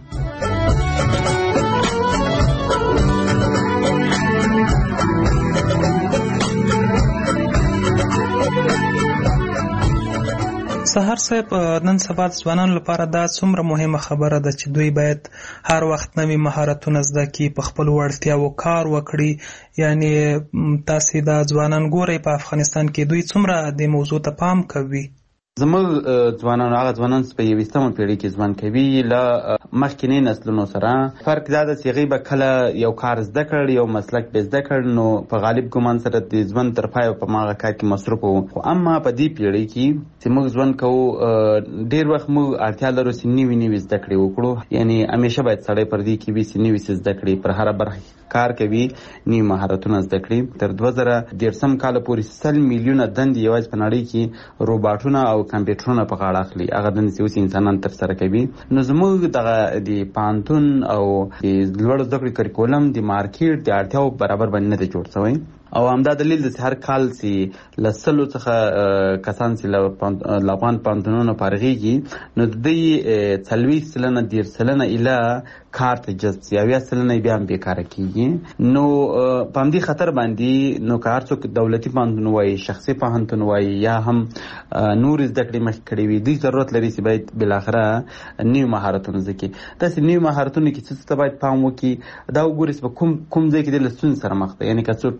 سهار صاحب، نن سبا ځوانانو لپاره دا څومره مهمه خبره ده چې دوی باید هر وخت نوي مهارتونه زده کړي، په خپلو وړتیاوو کار وکړي. یعنی تاسې دا ځوانان ګورئ په افغانستان کې دوی څومره د موضوع ته پام کوي؟ زموږ ځوانان هغه ځوانان چې په 21مه پیړۍ کې ژوند کوي له مخکینی نسلونو سره فرق دا ده چې هغوی به کله یو کار زده کړ، یو مسلک به زده کړ، نو په غالب ګمان سره د ژوند تر پایه په هغه کار کې مصروف وو. خو اما په دې پیړۍ کې چې موږ ژوند کوو ډېر وخت موږ اړتیا لرو چې نوي زده کړې وکړو. یعنی همیشه باید سړی پر دې کې وي چې نوي څه زده کړي، پر هره برخه کار کوي، نوي مهارتونه زده کړي. تر 2013 کال پورې 100 میلیونه دندې یوازې په نړۍ کې روباټونه او کمپیوټرونه په غاړه اخلي، هغه دندې چې اوس انسانان ترسره کوي. نو زموږ دغه د پوهنتون او د لوړو زده کړې کریکولم د مارکیټ د اړتیاو برابر باندې نه دی جوړ شوی او همدا دلیل د هر کال چې له 100 څخه کسان چې له افغان پوهنتونونو فارغېږي نو د دوی 40% 10% اله کار ته جذب شي، 70% بیا هم بېکاره کېږي. نو په همدې خطر باندې نو که هر څوک دولتي پوهنتون وایي، شخصي پوهنتون وایي یا هم نور زده کړې مخکې کړې وي، دوی ضرورت لري چې باید بالاخره نوي مهارتونه زده کړي. داسې نوي مهارتونه کې څه ته باید پام وکړي، دا وګورئ چې په کوم ځای کې د له ستونزې سره مخ ده. یعنې که څوک فرض کړه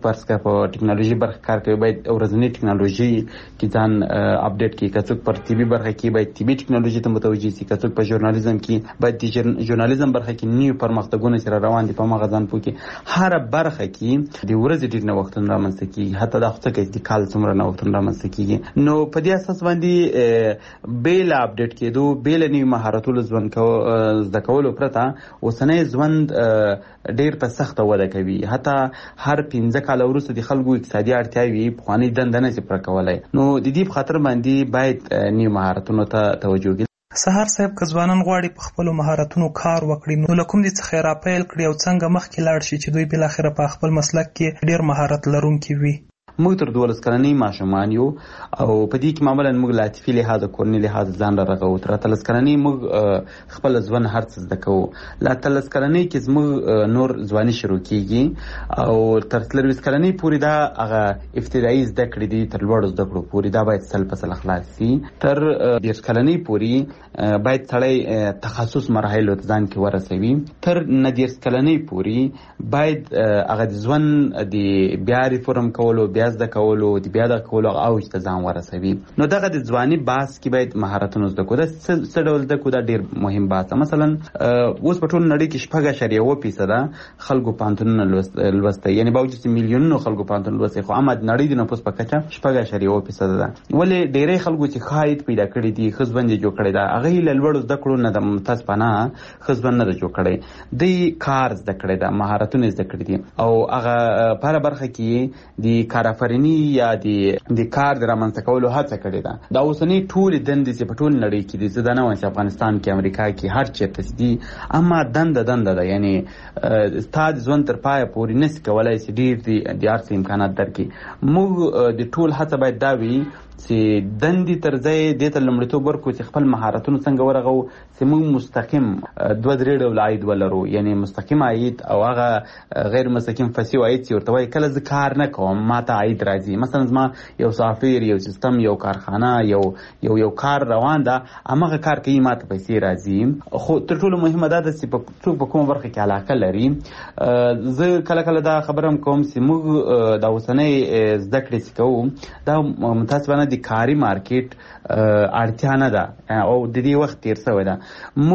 په ټکنالوژي برخه کار کوي باید ورځنی ټکنالوژي کې ځان اپډیټ کړي. که څوک پر طبي برخه کې باید طبي ټکنالوژي ته متوجه شي. که څوک په ژورنالیزم کې باید د ژورنالیزم برخه کې نوي پرمختګونه سره روان دي په مغه ځان پوکي. هر برخه کې د ورځې ډېر نوښتونه رامنځته کیږي، حتی دا خو څه د کال څومره نوښتونه رامنځته کیږي. نو په دې اساس باندې بیل اپډیټ کېدو، بیل نوي مهارتونو زده کولو پرته اوسنی ژوند ډېر په سخته وده کوي. حتی هر 15 کال وروسته د خلکو اقتصادي اړتیاوې پخوانۍ دنده نه شي پوره کولی. نو د دې په خاطر باندې باید نوي مهارتونو ته توجه وکړي. سهار صاحب که ځوانان غواړي په خپلو مهارتونو کار وکړي نو له کوم دي څخه راپیل کړي او څنګه مخکې لاړ شي چې دوی بالاخره په خپل مسلک کې ډېر مهارت لرونکي وي؟ موږ تر 12 کلنۍ ماشومان یو او په دې کې معمولا موږ له عاطفي لحاظه کورني لحاظه ځان رغو. تر 13 کلنۍ موږ خپل ځوان هر څه زده کوو. له 13 کلنۍ کې زموږ نور ځواني شروع کیږي او تر 23 کلنۍ پورې دا هغه ابتدایي زده کړې دي تر لوړو زده کړو پورې دا باید سل په سل خلاص شي. تر 20 کلنۍ پورې باید سړی تخصص مراحلو ته ځان کې ورسوي. تر 19 کلنۍ پورې باید هغه د ژوند د بیا ریفورم کولو، بیا زده کولو، د بیا د کولو اوج ته ځان ورسوي. نو دغه د ځواني بحث کې باید مهارتونه زده کړو. دا څه ډول زده کړو؟ دا ډېر مهم بحث. مثلا اوس په ټول نړۍ کې 6.1% خلکو پوهنتونونه لوستی، یعنی باوجود چې میلیونونو خلکو پوهنتون لوستی، خو اما د نړۍ د نفوس په کچه 6.1% ده. ولې ډېری خلکو چې ښه عاید پیدا کړي دي، ښه ژوند یې جوړ کړی ده، هغه یې له لوړو زده کړو نه د متاسفانه ښه ژوند نه ده جوړ کړی. دوی کار زده کړی ده، مهارتونه زده کړي دي او هغه په هره برخه کې د کارآفریني یا د کار د رامنځته کولو هڅه کړې ده. دا اوسنۍ ټولې دندې چې په ټول نړۍ کې دي، زه دا نه وایم چې افغانستان کې، امریکا کې، هر چېرته دي، اما دنده ده. یعنی ستا د ژوند تر پایه پورې نسي کولی چې ډېر د هر څه امکانات درکړي. موږ د ټول هڅه باید دا وي چې دندې تر ځای دې ته لومړیتوب ورکړو چې خپل مهارتونه څنګه ورغو چې موږ مستقیم 2-3 ډول عاید ولرو. یعنی مستقیم عاید او هغه غیر مستقیم فسیو عاید چې ورته وایي کله زه کار نه کوم ما ته عاید راځي. مثلا زما یو سافټویر، یو سیستم، یو کارخانه، یو کار روان ده، هماغه کار کوي، ما ته پیسې راځي. خو تر ټولو مهمه دا ده چې څوک په کومه برخه کې علاقه لري. زه کله دا خبره هم کوم چې موږ د اوسنۍ زده کړې چې کوو دا متاسفانه د کاري مارکیټ اړتیا نه ده او د دې وخت تیر شوی ده.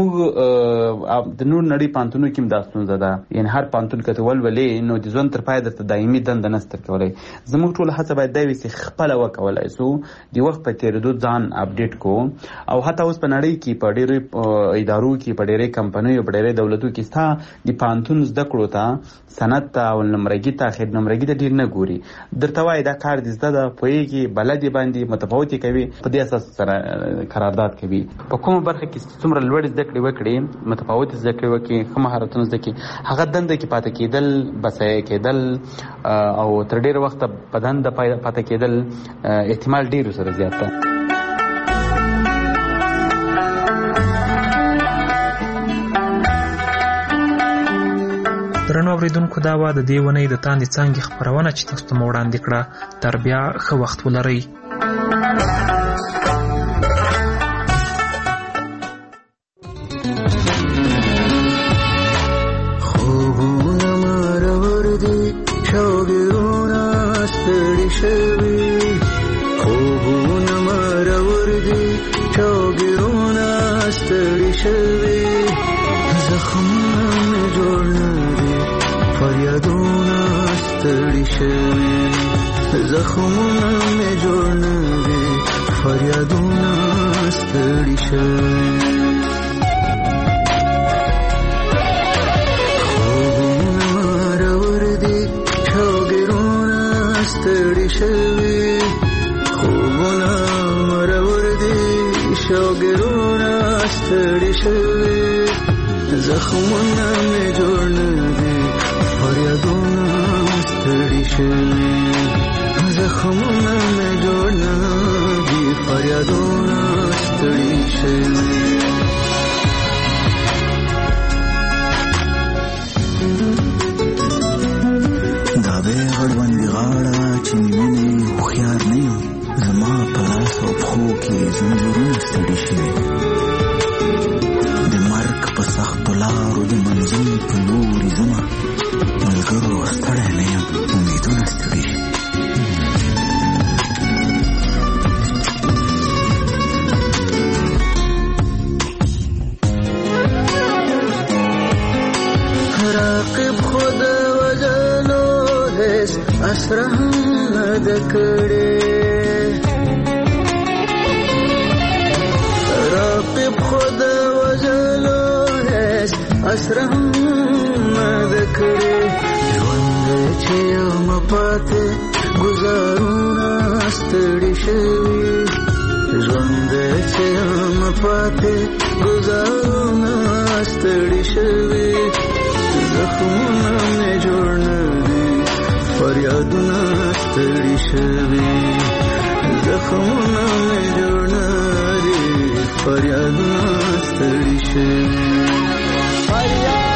موږ د نور نړۍ پوهنتونونو کې هم دا ستونزه ده، یعنی هر پوهنتون که ته ولولې نو د ژوند تر پایه درته دایمي دنده نشته درکولی. زموږ ټوله هڅه باید دا وي چې خپله وکولی شو د وخت په تېرېدو ځان اپډیټ کړو. او حتی اوس په نړۍ کې په ډېرو ادارو کې، په ډېرې کمپنیو، په ډېرې دولتو کې ستا د پوهنتون زده کړو ته، سند ته، اول نمرګي ته، اخر نمرګي ته ډېر نه ګوري. درته وایي دا کار دې زده ده، پوهېږي، بلد یې باندې متفاوتې کوي، په دې اساس سره قرارداد کوي. په کومه برخه کې څومره لوړې زده کړې وکړي، متفاوتې زده کړې وکړي، ښه مهارتونه زده کړي، هغه دنده کې پاتې کېدل، بسایه کېدل او تر ډېر وخته په دنده پاتې کېدل احتمال ډېر سره زیات ده. درنو اوریدونکو، دا وه د دې اونۍ د تاندې څانګې خپرونه چې تاسو ته مو وړاندې کړه. تر بیا ښه وخت ولرئ. خوبونه مرور دي، شوګرونه ستړي شوي، خوبونه مرور دي، شوګرونه ستړي شوي، زخمونه مې جوړ نه دي، فریادونه ستړي شوي، زخمونه مې جوړ نه دي، فریادونه ستړي شوي. خوبونه مرور دي، شوګرونه ستړي شوي، خوبونه مرور دي، شوګرونه ستړي شوي، زخمونه مې جوړ نه دي، فریادونه ستړي شوي، زخمونه مې جوړ نه دي، فریادونه ستړي شوي. دا به غړوندې غاړه چې مینې هوښیار نه یم، زما په لاس او پښو کې زنځیرونه ستړي شوي، د مرګ په سختو لارو د منزل په لوري ځمه، ملګرو ستړی نه یم، امیدونه ستړي شي. کړې راقب خود وجلو هیڅ اسرم نه کړې ژوند چې یم پاتې گزارونه ستړي شوي ژوند چې یم پاتې گزارونه ستړي شوي زخمونه مې جوړ نه دي فریادونه ستړي شوي زخمونه مې جوړ نه دي فریادونه ستړي شوي